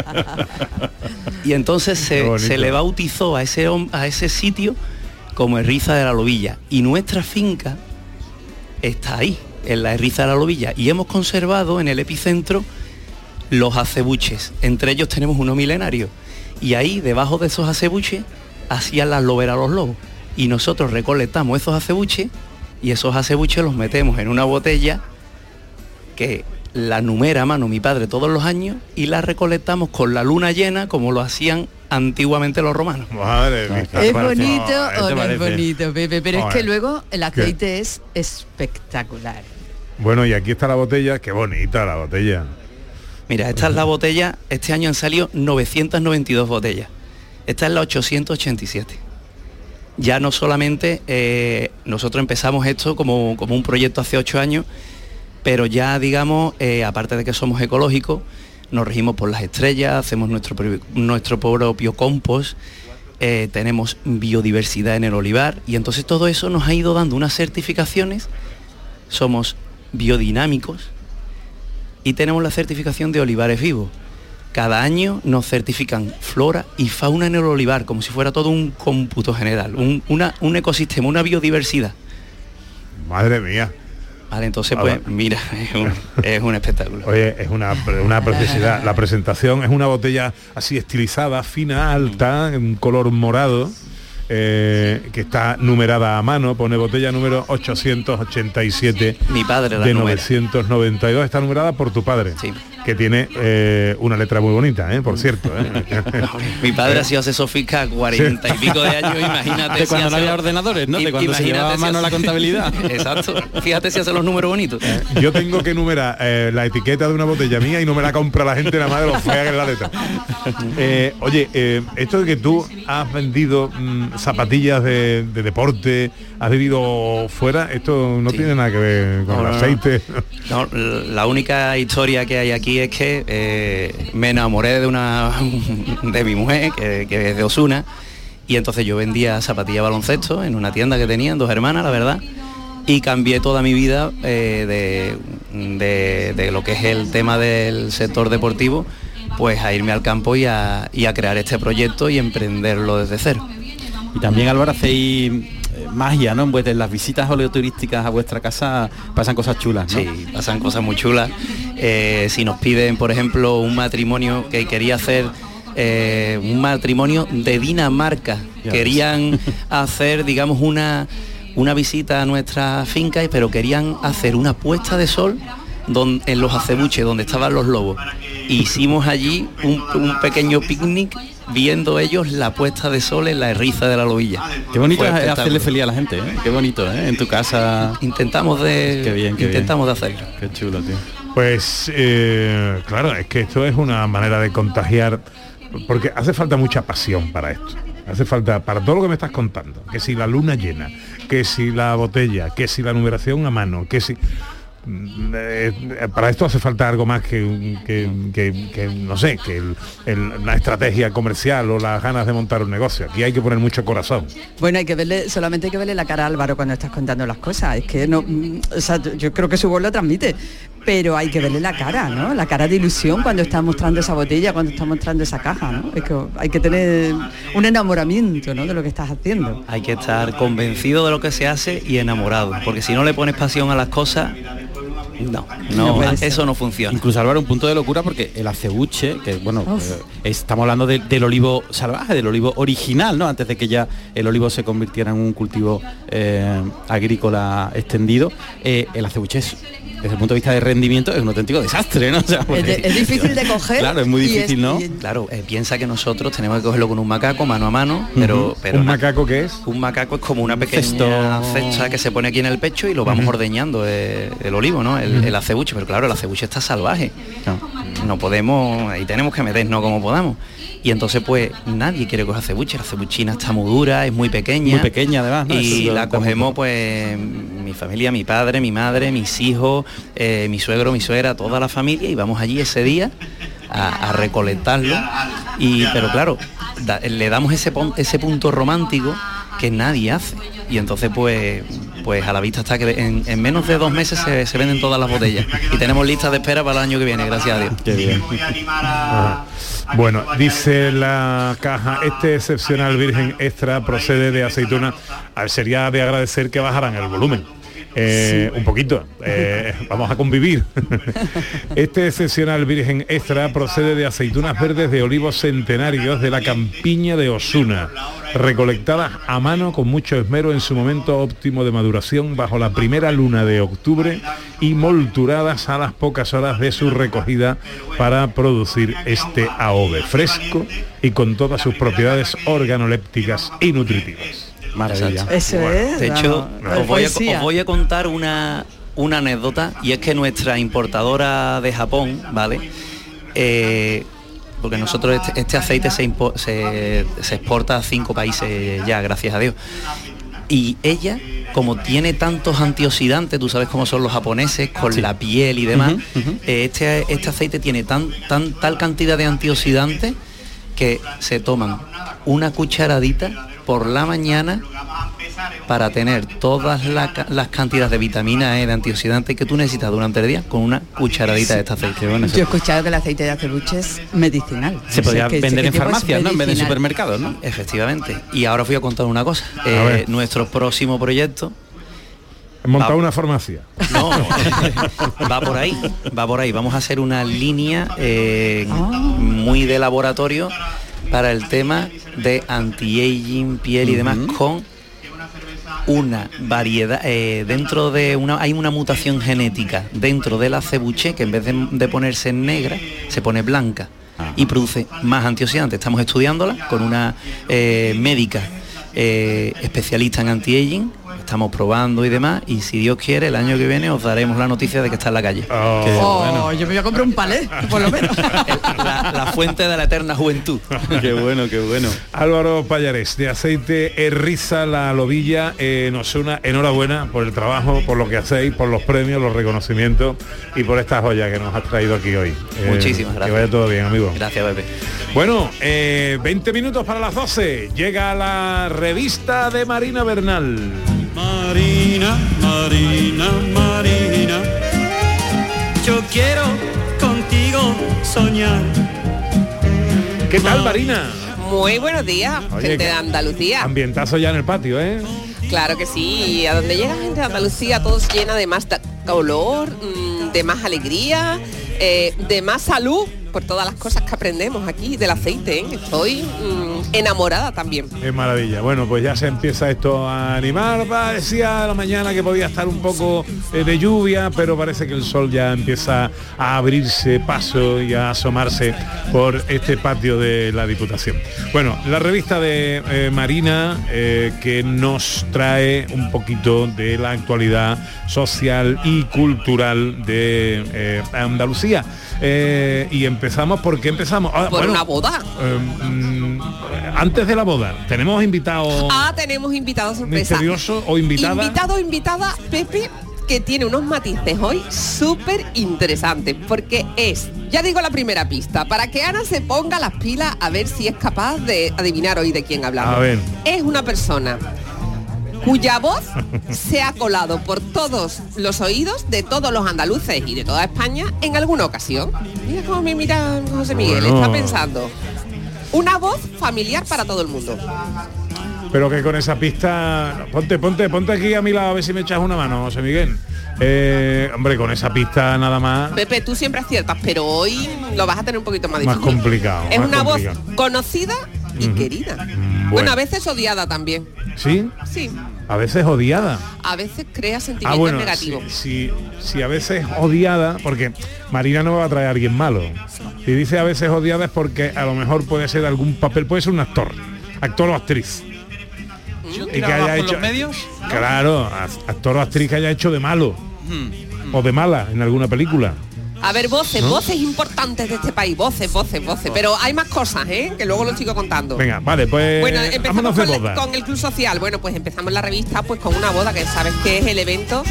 Y entonces se le bautizó a ese sitio como Erriza de la Lobilla. Y nuestra finca está ahí, en la Erriza de la Lobilla. Y hemos conservado en el epicentro los acebuches. Entre ellos tenemos uno milenario. Y ahí, debajo de esos acebuches, hacían las loberas los lobos. Y nosotros recolectamos esos acebuches y esos acebuches los metemos en una botella que la numera a mano mi padre todos los años y la recolectamos con la luna llena, como lo hacían antiguamente los romanos. Madre mía. ¿Es bonito o no es bonito, Pepe? Pero Joder. es que luego el aceite es espectacular. Bueno, y aquí está la botella. Qué bonita la botella. Mira, esta es la botella, este año han salido 992 botellas. Esta es la 887. Ya no solamente, nosotros empezamos esto como un proyecto hace 8 años, pero ya digamos, aparte de que somos ecológicos, nos regimos por las estrellas, hacemos nuestro propio compost, tenemos biodiversidad en el olivar, y entonces todo eso nos ha ido dando unas certificaciones. Somos biodinámicos y tenemos la certificación de olivares vivos. Cada año nos certifican flora y fauna en el olivar, como si fuera todo un cómputo general, un ecosistema, una biodiversidad. Madre mía. Vale, entonces pues mira, es un espectáculo. Oye, es una preciosidad. La presentación es una botella así estilizada, fina, alta, en un color morado, que está numerada a mano, pone botella número 887. Mi padre la de numera. 992, está numerada por tu padre. Sí. Que tiene una letra muy bonita, por cierto. Mi padre ha sido asesor fiscal 40 y pico de años, imagínate. De cuando no había ordenadores, ¿no? De cuando se llevaba a mano la contabilidad. Exacto. Fíjate si hace los números bonitos. Yo tengo que numerar la etiqueta de una botella mía y no me la compra la gente, nada más de lo fea que es la letra. Oye, esto de que tú has vendido zapatillas de deporte, has vivido fuera, esto no tiene nada que ver con el aceite. No, la única historia que hay aquí es que me enamoré de mi mujer, que es de Osuna, y entonces yo vendía zapatillas de baloncesto en una tienda que tenían 2 hermanas, la verdad, y cambié toda mi vida de lo que es el tema del sector deportivo, pues a irme al campo y a crear este proyecto y emprenderlo desde cero. Y también, Álvaro, hacéis magia, ¿no? En las visitas oleoturísticas a vuestra casa pasan cosas chulas, ¿no? Sí, pasan cosas muy chulas. Si nos piden, por ejemplo, un matrimonio que quería hacer, un matrimonio de Dinamarca, querían hacer, digamos, una visita a nuestra finca, pero querían hacer una puesta de sol en los acebuches, donde estaban los lobos. Hicimos allí un pequeño picnic viendo ellos la puesta de sol en la Herriza de la Lobilla. Qué bonito es hacerle feliz a la gente, ¿eh? Qué bonito, ¿eh? En tu casa. Intentamos de hacerlo. Qué chulo, tío. Pues claro, es que esto es una manera de contagiar, porque hace falta mucha pasión para esto. Hace falta, para todo lo que me estás contando, que si la luna llena, que si la botella, que si la numeración a mano, que si... para esto hace falta algo más que no sé, que una estrategia comercial o las ganas de montar un negocio. Aquí hay que poner mucho corazón. Bueno, solamente hay que verle la cara a Álvaro cuando estás contando las cosas. Es que no, o sea, yo creo que su voz lo transmite, pero hay que verle la cara, ¿no? La cara de ilusión cuando está mostrando esa botella, cuando está mostrando esa caja, ¿no? Es que hay que tener un enamoramiento, ¿no? De lo que estás haciendo. Hay que estar convencido de lo que se hace y enamorado, porque si no le pones pasión a las cosas, no, eso no funciona. Incluso, Álvaro, un punto de locura, porque el acebuche, que bueno, estamos hablando del olivo salvaje, del olivo original, ¿no? Antes de que ya el olivo se convirtiera en un cultivo agrícola extendido, el acebuche es, desde el punto de vista de rendimiento, es un auténtico desastre, ¿no? O sea, es difícil de coger. Claro, es muy difícil, ¿no? Claro, piensa que nosotros tenemos que cogerlo con un macaco mano a mano, pero ¿Un macaco qué es? Un macaco es como una pequeña cesta que se pone aquí en el pecho y lo vamos ordeñando el olivo, ¿no? El acebuche, pero claro, el acebuche está salvaje. No podemos, ahí tenemos que meternos como podamos. Y entonces pues nadie quiere coger acebuche, la acebuchina está muy dura, es muy pequeña. Muy pequeña además, ¿no? Y la cogemos pues mi familia, mi padre, mi madre, mis hijos, mi suegro, mi suegra, toda la familia, y vamos allí ese día a recolectarlo. Pero claro, le damos ese punto romántico que nadie hace. Y entonces pues a la vista está que en menos de 2 meses se venden todas las botellas. Y tenemos listas de espera para el año que viene, gracias a Dios. Qué bien. Bueno, dice la caja, este excepcional virgen extra procede de aceituna. Sería de agradecer que bajaran el volumen. Un poquito, vamos a convivir. Este excepcional virgen extra procede de aceitunas verdes de olivos centenarios de la campiña de Osuna, recolectadas a mano con mucho esmero en su momento óptimo de maduración bajo la primera luna de octubre y molturadas a las pocas horas de su recogida para producir este AOVE fresco y con todas sus propiedades organolépticas y nutritivas. Maravilla. Eso es. De hecho, os voy a contar una anécdota, y es que nuestra importadora de Japón, ¿vale? porque nosotros este aceite se exporta a 5 países ya, gracias a Dios. Y ella, como tiene tantos antioxidantes, tú sabes cómo son los japoneses, con la piel y demás, este aceite tiene tal cantidad de antioxidantes que se toman una cucharadita por la mañana para tener todas las cantidades de vitamina E, de antioxidantes que tú necesitas durante el día, con una cucharadita de este aceite. Bueno, yo he escuchado que el aceite de acebuche es medicinal. Se podría vender en farmacias, ¿no? En vez de supermercados, ¿no? Efectivamente. Y ahora os voy a contar una cosa. Nuestro próximo proyecto... ¿Montar una farmacia? No, va por ahí. Vamos a hacer una línea muy de laboratorio para el tema de anti-aging, piel y demás, con una variedad, hay una mutación genética dentro del acebuche que en vez de ponerse negra, se pone blanca y produce más antioxidantes. Estamos estudiándola con una médica especialista en anti-aging. Estamos probando y demás, y si Dios quiere, el año que viene os daremos la noticia de que está en la calle. Bueno. Yo me voy a comprar un palé, por lo menos. la fuente de la eterna juventud. Qué bueno. Álvaro Pallares, de Aceite Erriza La Lobilla, nos una enhorabuena por el trabajo, por lo que hacéis, por los premios, los reconocimientos y por esta joya que nos has traído aquí hoy. Muchísimas gracias. Que vaya todo bien, amigo. Gracias, Pepe. Bueno, 20 minutos para las 12. Llega la revista de Marina Bernal. Marina, yo quiero contigo soñar. ¿Qué tal, Marina? Muy buenos días, Oye, gente de Andalucía. Ambientazo ya en el patio, ¿eh? Claro que sí, y a donde llega gente de Andalucía, todos llena de más color, de más alegría, de más salud, por todas las cosas que aprendemos aquí del aceite, ¿eh? Estoy enamorada también. Es maravilla. Bueno, pues ya se empieza esto a animar. Decía a la mañana que podía estar un poco de lluvia, pero parece que el sol ya empieza a abrirse paso y a asomarse por este patio de la Diputación. Bueno, la revista de Marina que nos trae un poquito de la actualidad social y cultural de Andalucía. Y empezamos, ¿por qué empezamos? Por una boda. Antes de la boda, tenemos invitados. Tenemos invitados sorpresa. Misterioso o invitada. Invitado o invitada, Pepe, que tiene unos matices hoy súper interesantes, porque ya digo la primera pista, para que Ana se ponga las pilas a ver si es capaz de adivinar hoy de quién hablamos. A ver. Es una persona cuya voz se ha colado por todos los oídos de todos los andaluces y de toda España en alguna ocasión. Mira cómo me mira José Miguel, está pensando. Una voz familiar para todo el mundo. Pero que con esa pista... Ponte aquí a mi lado a ver si me echas una mano, José Miguel. Hombre, con esa pista nada más... Pepe, tú siempre aciertas, pero hoy lo vas a tener un poquito más difícil. Más complicado. Es una voz conocida y querida. Bueno, a veces odiada también. ¿Sí? Sí. A veces odiada. A veces crea sentimientos negativos. Si a veces odiada, porque Marina no va a traer a alguien malo. Si dice a veces odiada es porque a lo mejor puede ser algún papel, puede ser un actor o actriz. Y que haya hecho los medios, ¿no? Claro, actor o actriz que haya hecho de malo o de mala en alguna película. A ver, voces importantes de este país, voces. Pero hay más cosas, que luego lo sigo contando. Venga, vale, pues bueno, empezamos con el Club Social. Bueno, pues empezamos la revista pues con una boda, que sabes que es el evento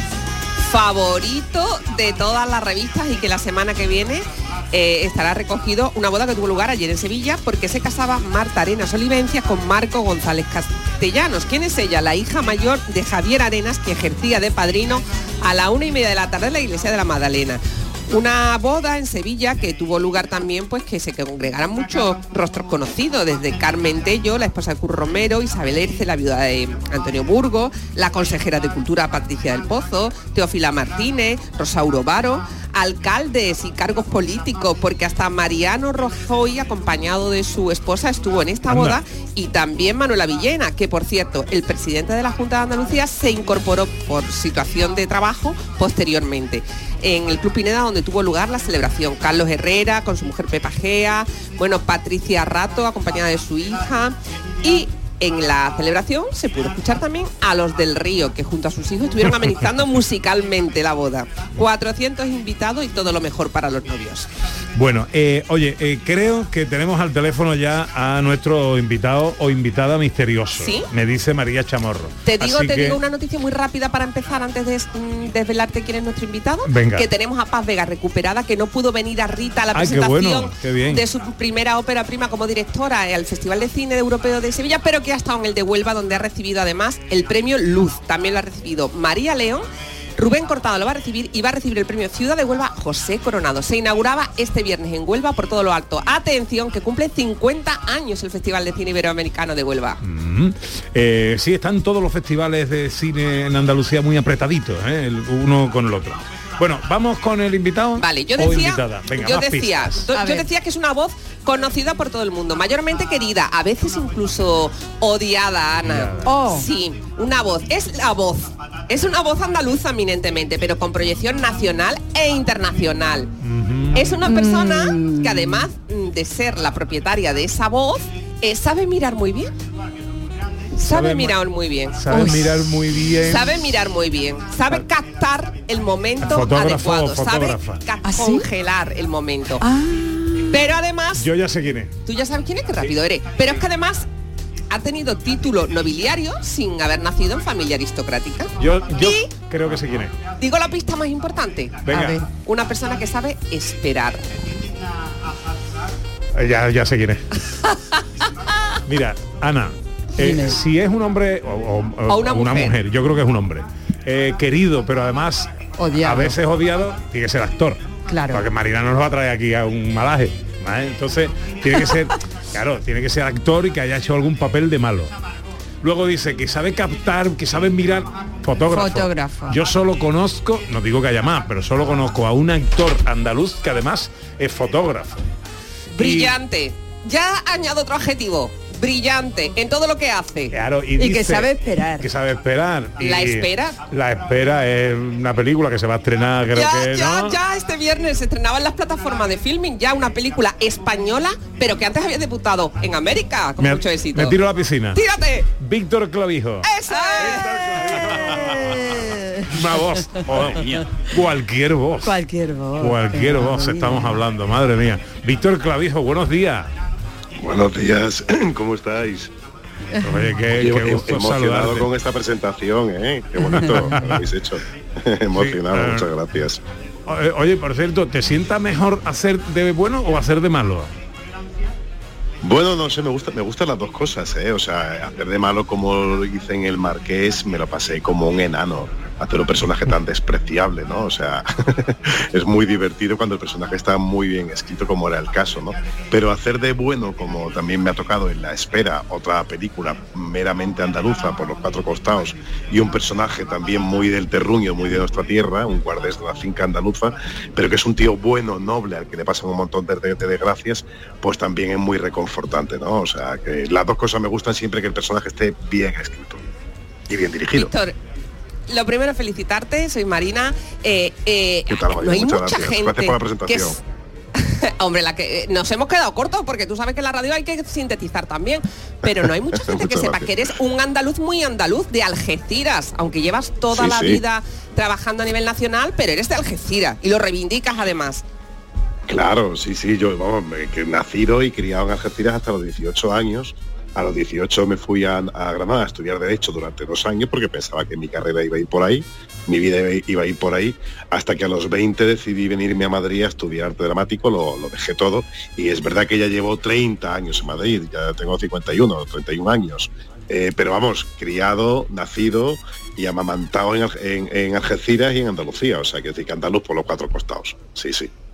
favorito de todas las revistas y que la semana que viene estará recogido, una boda que tuvo lugar ayer en Sevilla, porque se casaba Marta Arenas Olivencia con Marco González Castellanos. ¿Quién es ella? La hija mayor de Javier Arenas, que ejercía de padrino a la 1:30 de la tarde en la iglesia de la Magdalena. Una boda en Sevilla que tuvo lugar también, pues que se congregaran muchos rostros conocidos, desde Carmen Tello, la esposa de Curro Romero, Isabel Erce, la viuda de Antonio Burgos, la consejera de Cultura Patricia del Pozo, Teófila Martínez, Rosauro Varo, alcaldes y cargos políticos, porque hasta Mariano Rajoy, acompañado de su esposa, estuvo en esta boda, y también Manuela Villena, que por cierto, el presidente de la Junta de Andalucía se incorporó por situación de trabajo posteriormente. En el Club Pineda, donde tuvo lugar la celebración, Carlos Herrera con su mujer Pepa Gea, Patricia Rato acompañada de su hija, y en la celebración se pudo escuchar también a Los del Río, que junto a sus hijos estuvieron amenizando musicalmente la boda. 400 invitados y todo lo mejor para los novios. Bueno, oye, creo que tenemos al teléfono ya a nuestro invitado o invitada misterioso. ¿Sí? Me dice María Chamorro. Te digo una noticia muy rápida para empezar antes de desvelarte quién es nuestro invitado. Venga. Que tenemos a Paz Vega recuperada, que no pudo venir a Rita a la Ay, presentación qué bien. de su primera ópera prima como directora al Festival de Cine Europeo de Sevilla, pero que ha estado en el de Huelva, donde ha recibido además el premio Luz. También lo ha recibido María León. Rubén Cortado lo va a recibir y va a recibir el premio Ciudad de Huelva José Coronado. Se inauguraba este viernes en Huelva por todo lo alto. Atención, que cumple 50 años el Festival de Cine Iberoamericano de Huelva. Sí, están todos los festivales de cine en Andalucía muy apretaditos, el uno con el otro. Bueno, vamos con el invitado. Vale, yo decía que es una voz conocida por todo el mundo, mayormente querida, a veces incluso odiada, Ana. Sí, una voz. Es una voz andaluza eminentemente, pero con proyección nacional e internacional. Es una persona que además de ser la propietaria de esa voz, sabe mirar muy bien. Sabe mirar muy bien. Sabe mirar muy bien. Sabe mirar muy bien. Sabe captar el momento adecuado. Sabe congelar el momento. Pero además... Yo ya sé quién es. Tú ya sabes quién es, qué rápido eres. Pero es que además ha tenido título nobiliario sin haber nacido en familia aristocrática. Yo creo que sé quién es. Digo la pista más importante. Venga. A ver, una persona que sabe esperar. Ya sé quién es. Mira, Ana, si es un hombre o una mujer, yo creo que es un hombre. Querido, pero además odiado. A veces odiado, tiene que ser actor. Claro. Porque Marina no nos va a traer aquí a un malaje, ¿vale? Entonces tiene que ser, claro, tiene que ser actor y que haya hecho algún papel de malo. Luego dice que sabe captar, que sabe mirar, fotógrafo. Yo solo conozco, no digo que haya más, pero solo conozco a un actor andaluz que además es fotógrafo. Brillante. Ya añado otro adjetivo. Brillante en todo lo que hace. Claro, y dice, que sabe esperar. Que sabe esperar. ¿La espera? La espera es una película que se va a estrenar, Ya este viernes se estrenaba en las plataformas de filming, ya una película española, pero que antes había debutado en América con mucho éxito. Me tiro a la piscina. ¡Tírate! Víctor Clavijo. ¡Eso! Una voz. Cualquier voz. Cualquier voz estamos hablando, madre mía. Víctor Clavijo, buenos días. Buenos días, ¿cómo estáis? Oye, qué gusto emocionado saludarte. con esta presentación, qué bonito lo habéis hecho. Emocionado, muchas gracias. Oye, por cierto, ¿te sienta mejor hacer de bueno o hacer de malo? Bueno, no sé, me gustan las dos cosas, O sea, hacer de malo, como hice en El Marqués, me lo pasé como un enano. Hacer un personaje tan despreciable, ¿no? O sea, es muy divertido cuando el personaje está muy bien escrito, como era el caso, ¿no? Pero hacer de bueno, como también me ha tocado en La Espera, otra película meramente andaluza por los cuatro costados, y un personaje también muy del terruño, muy de nuestra tierra, un guardés de la finca andaluza, pero que es un tío bueno, noble, al que le pasan un montón de desgracias, pues también es muy reconfortante, ¿no? O sea, que las dos cosas me gustan siempre que el personaje esté bien escrito y bien dirigido. Víctor, lo primero, felicitarte, soy Marina. ¿Qué tal, María? No hay Muchas mucha gracias. gente. Gracias por la presentación. Hombre, nos hemos quedado cortos porque tú sabes que en la radio hay que sintetizar también, pero no hay mucha gente que sepa que eres un andaluz muy andaluz de Algeciras, aunque llevas toda la vida trabajando a nivel nacional, pero eres de Algeciras y lo reivindicas además. Claro, sí, yo que nacido y criado en Algeciras hasta los 18 años. A los 18 me fui a Granada a estudiar Derecho durante 2 años porque pensaba que mi carrera iba a ir por ahí, mi vida iba a ir por ahí, hasta que a los 20 decidí venirme a Madrid a estudiar arte dramático, lo dejé todo, y es verdad que ya llevo 30 años en Madrid, ya tengo 31 años, pero vamos, criado, nacido y amamantado en Algeciras y en Andalucía, o sea, que decir que andaluz por los cuatro costados, sí.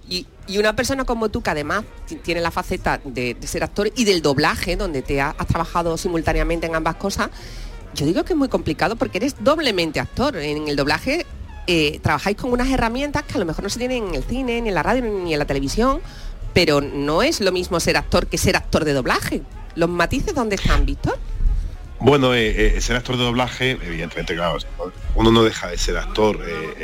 Y una persona como tú, que además tiene la faceta de ser actor y del doblaje, donde has trabajado simultáneamente en ambas cosas, yo digo que es muy complicado porque eres doblemente actor. En el doblaje trabajáis con unas herramientas que a lo mejor no se tienen en el cine, ni en la radio, ni en la televisión, pero no es lo mismo ser actor que ser actor de doblaje. ¿Los matices dónde están, Víctor? Bueno, ser actor de doblaje, evidentemente, claro, uno no deja de ser actor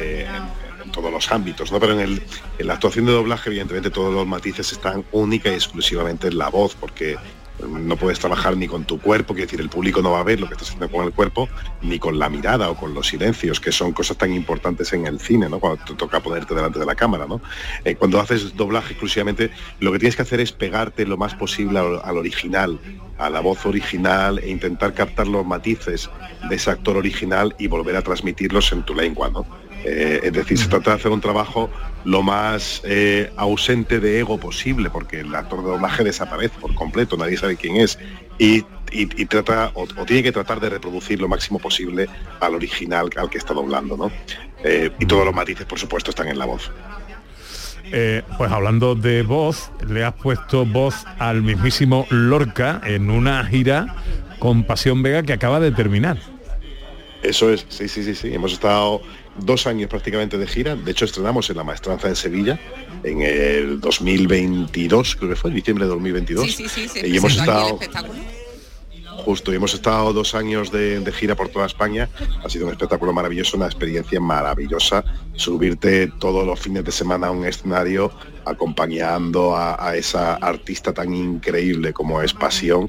en todos los ámbitos, ¿no? Pero en la actuación de doblaje, evidentemente, todos los matices están única y exclusivamente en la voz, porque no puedes trabajar ni con tu cuerpo, quiero decir, el público no va a ver lo que estás haciendo con el cuerpo, ni con la mirada o con los silencios, que son cosas tan importantes en el cine, ¿no? Cuando te toca ponerte delante de la cámara, ¿no? Cuando haces doblaje exclusivamente, lo que tienes que hacer es pegarte lo más posible al original, a la voz original, e intentar captar los matices de ese actor original y volver a transmitirlos en tu lengua, ¿no? Es decir, se trata de hacer un trabajo lo más ausente de ego posible, porque el actor de doblaje desaparece por completo, nadie sabe quién es, y trata o tiene que tratar de reproducir lo máximo posible al original al que está doblando, ¿no? Y todos los matices, por supuesto, están en la voz. Pues hablando de voz, le has puesto voz al mismísimo Lorca en una gira con Pasión Vega que acaba de terminar. Eso es, sí. Hemos estado 2 años prácticamente de gira. De hecho, estrenamos en La Maestranza en Sevilla en el 2022, creo que fue, en diciembre de 2022. Sí, y hemos estado... Justo, y hemos estado 2 años de gira por toda España. Ha sido un espectáculo maravilloso, una experiencia maravillosa. Subirte todos los fines de semana a un escenario acompañando a esa artista tan increíble como es Pasión.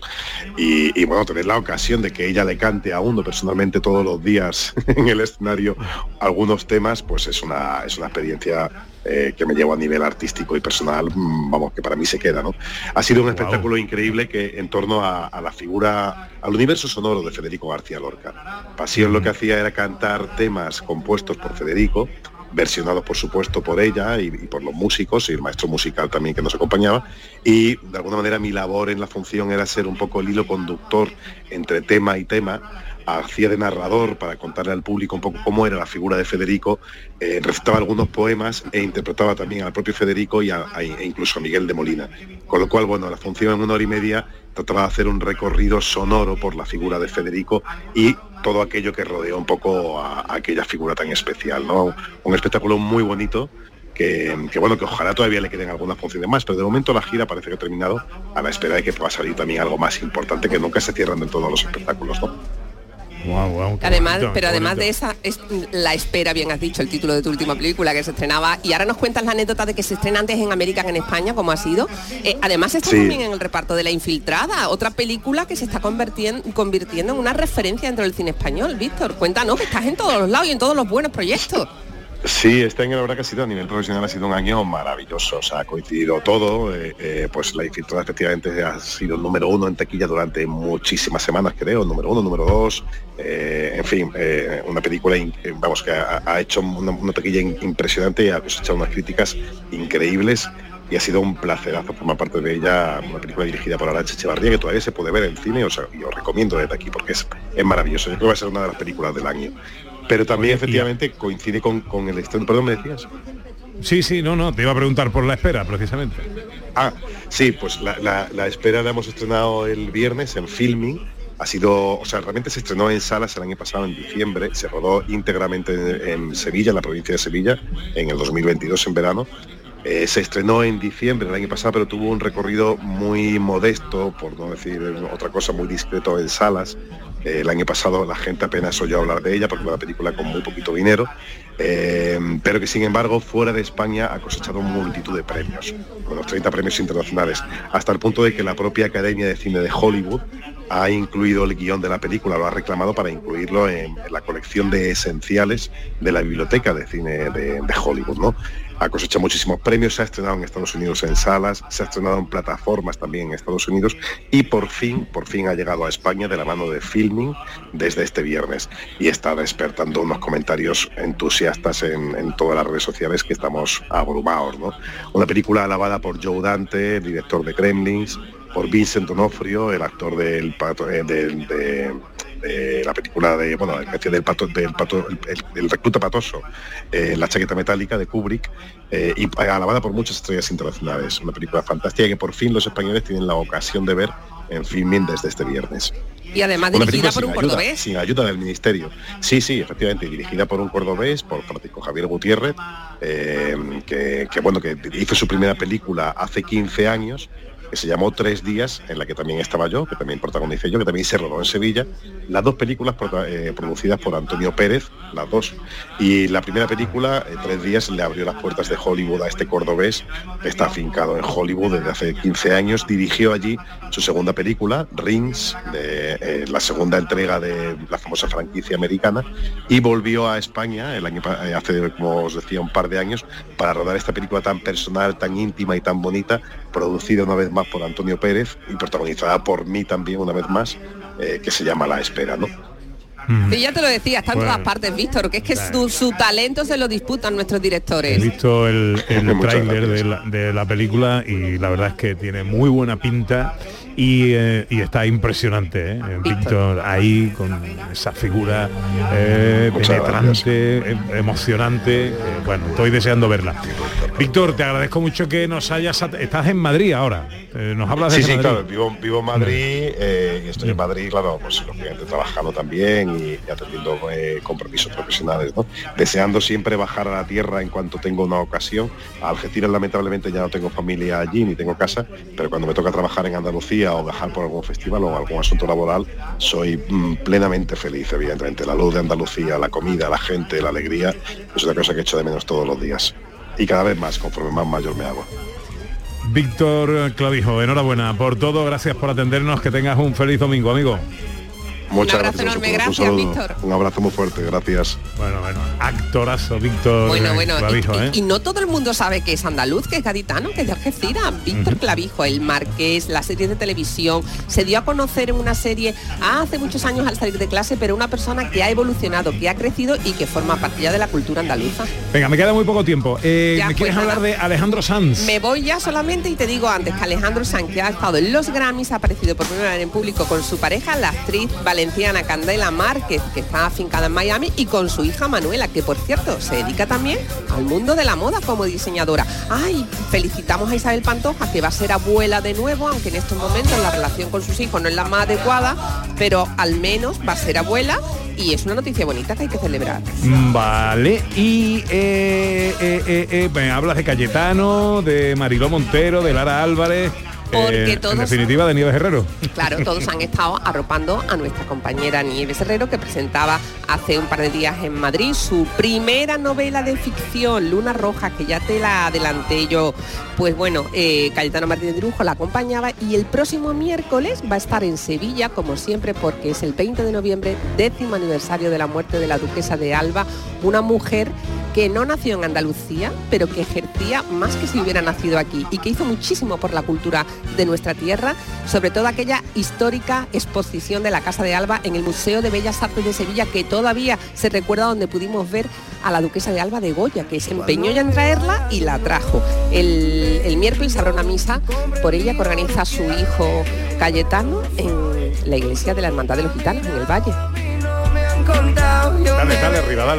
Y bueno, tener la ocasión de que ella le cante a uno personalmente todos los días en el escenario algunos temas, pues es una experiencia que me llevo a nivel artístico y personal, vamos, que para mí se queda, ¿no? Ha sido un espectáculo increíble que en torno a la figura, al universo sonoro de Federico García Lorca. Pasión lo que hacía era cantar temas compuestos por Federico, versionados por supuesto por ella y por los músicos y el maestro musical también que nos acompañaba, y de alguna manera mi labor en la función era ser un poco el hilo conductor entre tema y tema. Hacía de narrador para contarle al público un poco cómo era la figura de Federico, recitaba algunos poemas e interpretaba también al propio Federico e incluso a Miguel de Molina. Con lo cual, bueno, la función en 1 hora y media trataba de hacer un recorrido sonoro por la figura de Federico y todo aquello que rodeó un poco a aquella figura tan especial, ¿no? Un espectáculo muy bonito que bueno, que ojalá todavía le queden algunas funciones más, pero de momento la gira parece que ha terminado, a la espera de que pueda salir también algo más importante, que nunca se cierran de todos los espectáculos, ¿no? Wow, además, pero además de esa, es la espera, bien has dicho, el título de tu última película que se estrenaba, y ahora nos cuentas la anécdota de que se estrena antes en América que en España, como ha sido. Además está también en el reparto de La Infiltrada, otra película que se está convirtiendo en una referencia dentro del cine español. Víctor, cuéntanos, que estás en todos los lados y en todos los buenos proyectos. Sí, este año la verdad que ha sido, a nivel profesional, ha sido un año maravilloso, o sea, ha coincidido todo, pues La Infiltrada efectivamente ha sido el número 1 en taquilla durante muchísimas semanas, creo, número 1, número 2, en fin, una película, vamos, que ha hecho una taquilla impresionante y ha cosechado unas críticas increíbles, y ha sido un placerazo formar parte de ella, una película dirigida por Arantxa Echevarría, que todavía se puede ver en cine, o sea, y os recomiendo desde aquí porque es maravilloso. Yo creo que va a ser una de las películas del año. Pero también efectivamente coincide con el estreno. Perdón, ¿me decías? Sí, no, te iba a preguntar por la espera, precisamente. Sí, pues la espera la hemos estrenado el viernes en Filming. Ha sido, o sea, realmente se estrenó en salas el año pasado, en diciembre, se rodó íntegramente en Sevilla, en la provincia de Sevilla, en el 2022, en verano. Se estrenó en diciembre del año pasado, pero tuvo un recorrido muy modesto, por no decir otra cosa, muy discreto en salas. El año pasado la gente apenas oyó hablar de ella porque era una película con muy poquito dinero, pero que sin embargo fuera de España ha cosechado multitud de premios, unos 30 premios internacionales, hasta el punto de que la propia Academia de Cine de Hollywood ha incluido el guión de la película, lo ha reclamado para incluirlo en la colección de esenciales de la biblioteca de cine de Hollywood, ¿no? Ha cosechado muchísimos premios, se ha estrenado en Estados Unidos en salas, se ha estrenado en plataformas también en Estados Unidos y por fin ha llegado a España de la mano de Filming desde este viernes y está despertando unos comentarios entusiastas en todas las redes sociales que estamos abrumados, ¿no? Una película alabada por Joe Dante, el director de Gremlins, por Vincent D'Onofrio, el actor de la película de, bueno, el recluta patoso, La chaqueta metálica de Kubrick, y alabada por muchas estrellas internacionales. Una película fantástica que por fin los españoles tienen la ocasión de ver en Filming desde este viernes. Y además dirigida por un cordobés. Sin ayuda del ministerio. Sí, efectivamente, dirigida por un cordobés, por Francisco Javier Gutiérrez, que hizo su primera película hace 15 años, que se llamó 3 días, en la que también estaba yo, que también protagonicé yo, que también se rodó en Sevilla, Las dos películas producidas por Antonio Pérez, las dos. Y la primera película, 3 días, le abrió las puertas de Hollywood a este cordobés, que está afincado en Hollywood desde hace 15 años. Dirigió allí su segunda película, Rings, la segunda entrega de la famosa franquicia americana, y volvió a España hace, como os decía, un par de años, para rodar esta película tan personal, tan íntima y tan bonita, producida una vez más por Antonio Pérez y protagonizada por mí también una vez más, que se llama La Espera, ¿no? Y ya te lo decía, está en todas partes, Víctor, que es que su talento se lo disputan nuestros directores. He visto el tráiler de la película y la verdad es que tiene muy buena pinta y está impresionante, Víctor ahí con esa figura penetrante, emocionante. Bueno, estoy deseando verla. Víctor, te agradezco mucho que nos hayas... Estás en Madrid ahora, nos hablas de Madrid. Sí, claro, vivo en Madrid, y estoy en Madrid, claro, pues lógicamente trabajando también y atendiendo compromisos profesionales, ¿no? Deseando siempre bajar a la tierra en cuanto tengo una ocasión. A Algeciras lamentablemente ya no tengo familia allí ni tengo casa, pero cuando me toca trabajar en Andalucía o viajar por algún festival o algún asunto laboral, soy plenamente feliz, evidentemente. La luz de Andalucía, la comida, la gente, la alegría, es una cosa que echo de menos todos los días. Y cada vez más, conforme más mayor me hago. Víctor Clavijo, enhorabuena por todo, gracias por atendernos, que tengas un feliz domingo, amigo. Muchas un abrazo enorme, gracias, Víctor. Un abrazo muy fuerte, gracias. Bueno, actorazo, Víctor Clavijo. Y no todo el mundo sabe que es andaluz, que es gaditano, que es de Algeciras. Víctor Clavijo, el Marqués, las series de televisión, se dio a conocer en una serie hace muchos años al salir de clase, pero una persona que ha evolucionado, que ha crecido y que forma parte ya de la cultura andaluza. Venga, me queda muy poco tiempo. ¿Me quieres hablar de Alejandro Sanz? Me voy ya solamente y te digo antes que Alejandro Sanz, que ha estado en los Grammys, ha aparecido por primera vez en público con su pareja, la actriz valenciana Candela Márquez, que está afincada en Miami, y con su hija Manuela, que por cierto se dedica también al mundo de la moda como diseñadora. Ay, felicitamos a Isabel Pantoja, que va a ser abuela de nuevo, aunque en estos momentos la relación con sus hijos no es la más adecuada, pero al menos va a ser abuela y es una noticia bonita que hay que celebrar. Vale, y hablas de Cayetano, de Mariló Montero, de Lara Álvarez. Porque todos, en definitiva, de Nieves Herrero. Claro, todos han estado arropando a nuestra compañera Nieves Herrero, que presentaba hace un par de días en Madrid su primera novela de ficción, Luna Roja, que ya te la adelanté yo. Pues bueno, Cayetano Martínez Dirujo la acompañaba y el próximo miércoles va a estar en Sevilla, como siempre, porque es el 20 de noviembre, 10º aniversario de la muerte de la duquesa de Alba, una mujer que no nació en Andalucía, pero que ejercía más que si hubiera nacido aquí y que hizo muchísimo por la cultura de nuestra tierra, sobre todo aquella histórica exposición de la Casa de Alba en el Museo de Bellas Artes de Sevilla, que todavía se recuerda, donde pudimos ver a la duquesa de Alba de Goya, que se empeñó ya en traerla y la trajo. El miércoles habrá una misa por ella que organiza su hijo Cayetano en la iglesia de la Hermandad de los Gitanos, en el Valle. Dale arriba.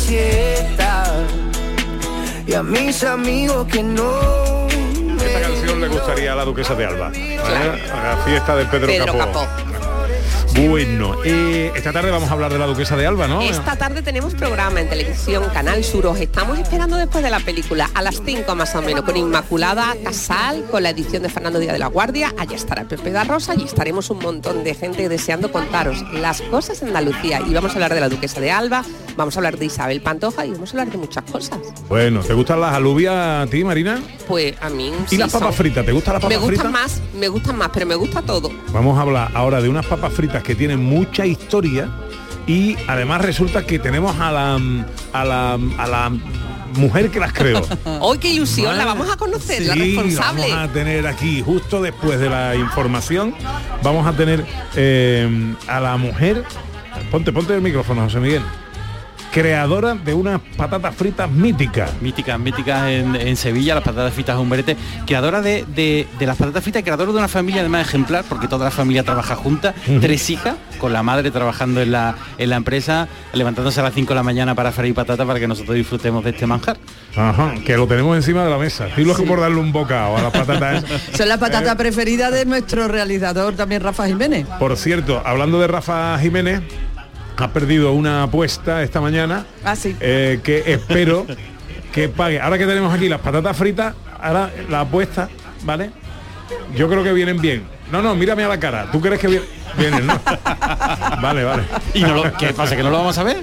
Y a mis amigos que no. Esta canción le gustaría a la duquesa de Alba. Claro. A la fiesta de Pedro Capó. Bueno, esta tarde vamos a hablar de la duquesa de Alba, ¿no? Esta tarde tenemos programa en televisión, Canal Sur. Os estamos esperando después de la película, a las 5 más o menos, con Inmaculada Casal, con la edición de Fernando Díaz de la Guardia. Allá estará Pepe da Rosa y estaremos un montón de gente deseando contaros las cosas en Andalucía. Y vamos a hablar de la duquesa de Alba, vamos a hablar de Isabel Pantoja y vamos a hablar de muchas cosas. Bueno, ¿te gustan las alubias a ti, Marina? Pues a mí ¿Y las papas fritas? ¿Te gustan las papas fritas? Me gustan más, pero me gusta todo. Vamos a hablar ahora de unas papas fritas que tienen mucha historia y además resulta que tenemos a la mujer que las creó. ¡Hoy qué ilusión! La vamos a conocer, sí, la responsable. Vamos a tener aquí, justo después de la información, vamos a tener a la mujer, ponte el micrófono, José Miguel, creadora de unas patatas fritas míticas en Sevilla, las patatas fritas Humberete, creadora de las patatas fritas, creadora de una familia además ejemplar, porque toda la familia trabaja junta, 3 hijas, con la madre trabajando en la empresa, levantándose a las 5 de la mañana para freír patatas para que nosotros disfrutemos de este manjar. Ajá, que lo tenemos encima de la mesa. Estoy loco por darle un bocado a las patatas. Son las patatas preferidas de nuestro realizador también, Rafa Jiménez. Por cierto, hablando de Rafa Jiménez, ha perdido una apuesta esta mañana, que espero que pague. Ahora que tenemos aquí las patatas fritas, ahora la apuesta, ¿vale? Yo creo que vienen bien. No, mírame a la cara. ¿Tú crees que Vienes, ¿no? Vale. ¿Y no lo, qué pasa, que no lo vamos a ver?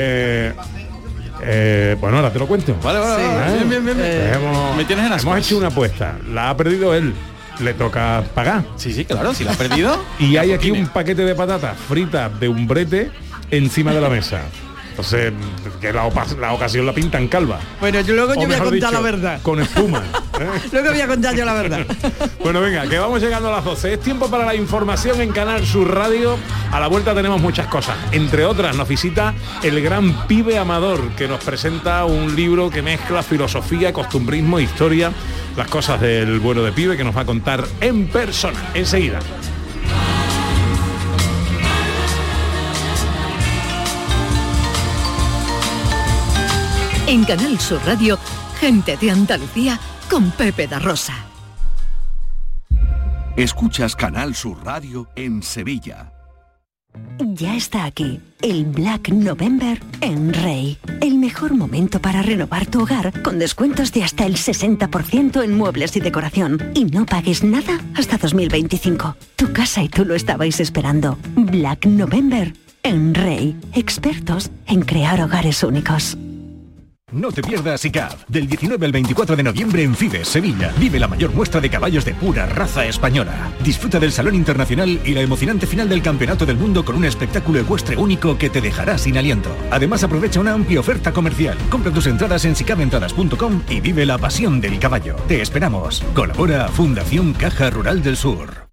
Bueno, ahora te lo cuento. Vale. Bien. Me tienes en ascuas. Hemos hecho una apuesta. La ha perdido él. Le toca pagar. Sí, claro, si la ha perdido. Y hay aquí un paquete de patatas fritas de umbrete encima de la mesa. Entonces, que la ocasión la pintan calva. Bueno, yo voy a contar la verdad. Con espuma. Luego voy a contar yo la verdad. Bueno, venga, que vamos llegando a las 12. Es tiempo para la información en Canal Sur Radio. A la vuelta tenemos muchas cosas. Entre otras, nos visita el gran Pibe Amador, que nos presenta un libro que mezcla filosofía, costumbrismo, historia, las cosas del bueno de Pibe, que nos va a contar en persona. Enseguida. En Canal Sur Radio, Gente de Andalucía con Pepe da Rosa. Escuchas Canal Sur Radio en Sevilla. Ya está aquí, el Black November en Rey. El mejor momento para renovar tu hogar con descuentos de hasta el 60% en muebles y decoración. Y no pagues nada hasta 2025. Tu casa y tú lo estabais esperando. Black November en Rey. Expertos en crear hogares únicos. No te pierdas ICAV, del 19 al 24 de noviembre en Fibes, Sevilla. Vive la mayor muestra de caballos de pura raza española. Disfruta del Salón Internacional y la emocionante final del Campeonato del Mundo con un espectáculo ecuestre único que te dejará sin aliento. Además, aprovecha una amplia oferta comercial. Compra tus entradas en sicaventradas.com y vive la pasión del caballo. Te esperamos. Colabora Fundación Caja Rural del Sur.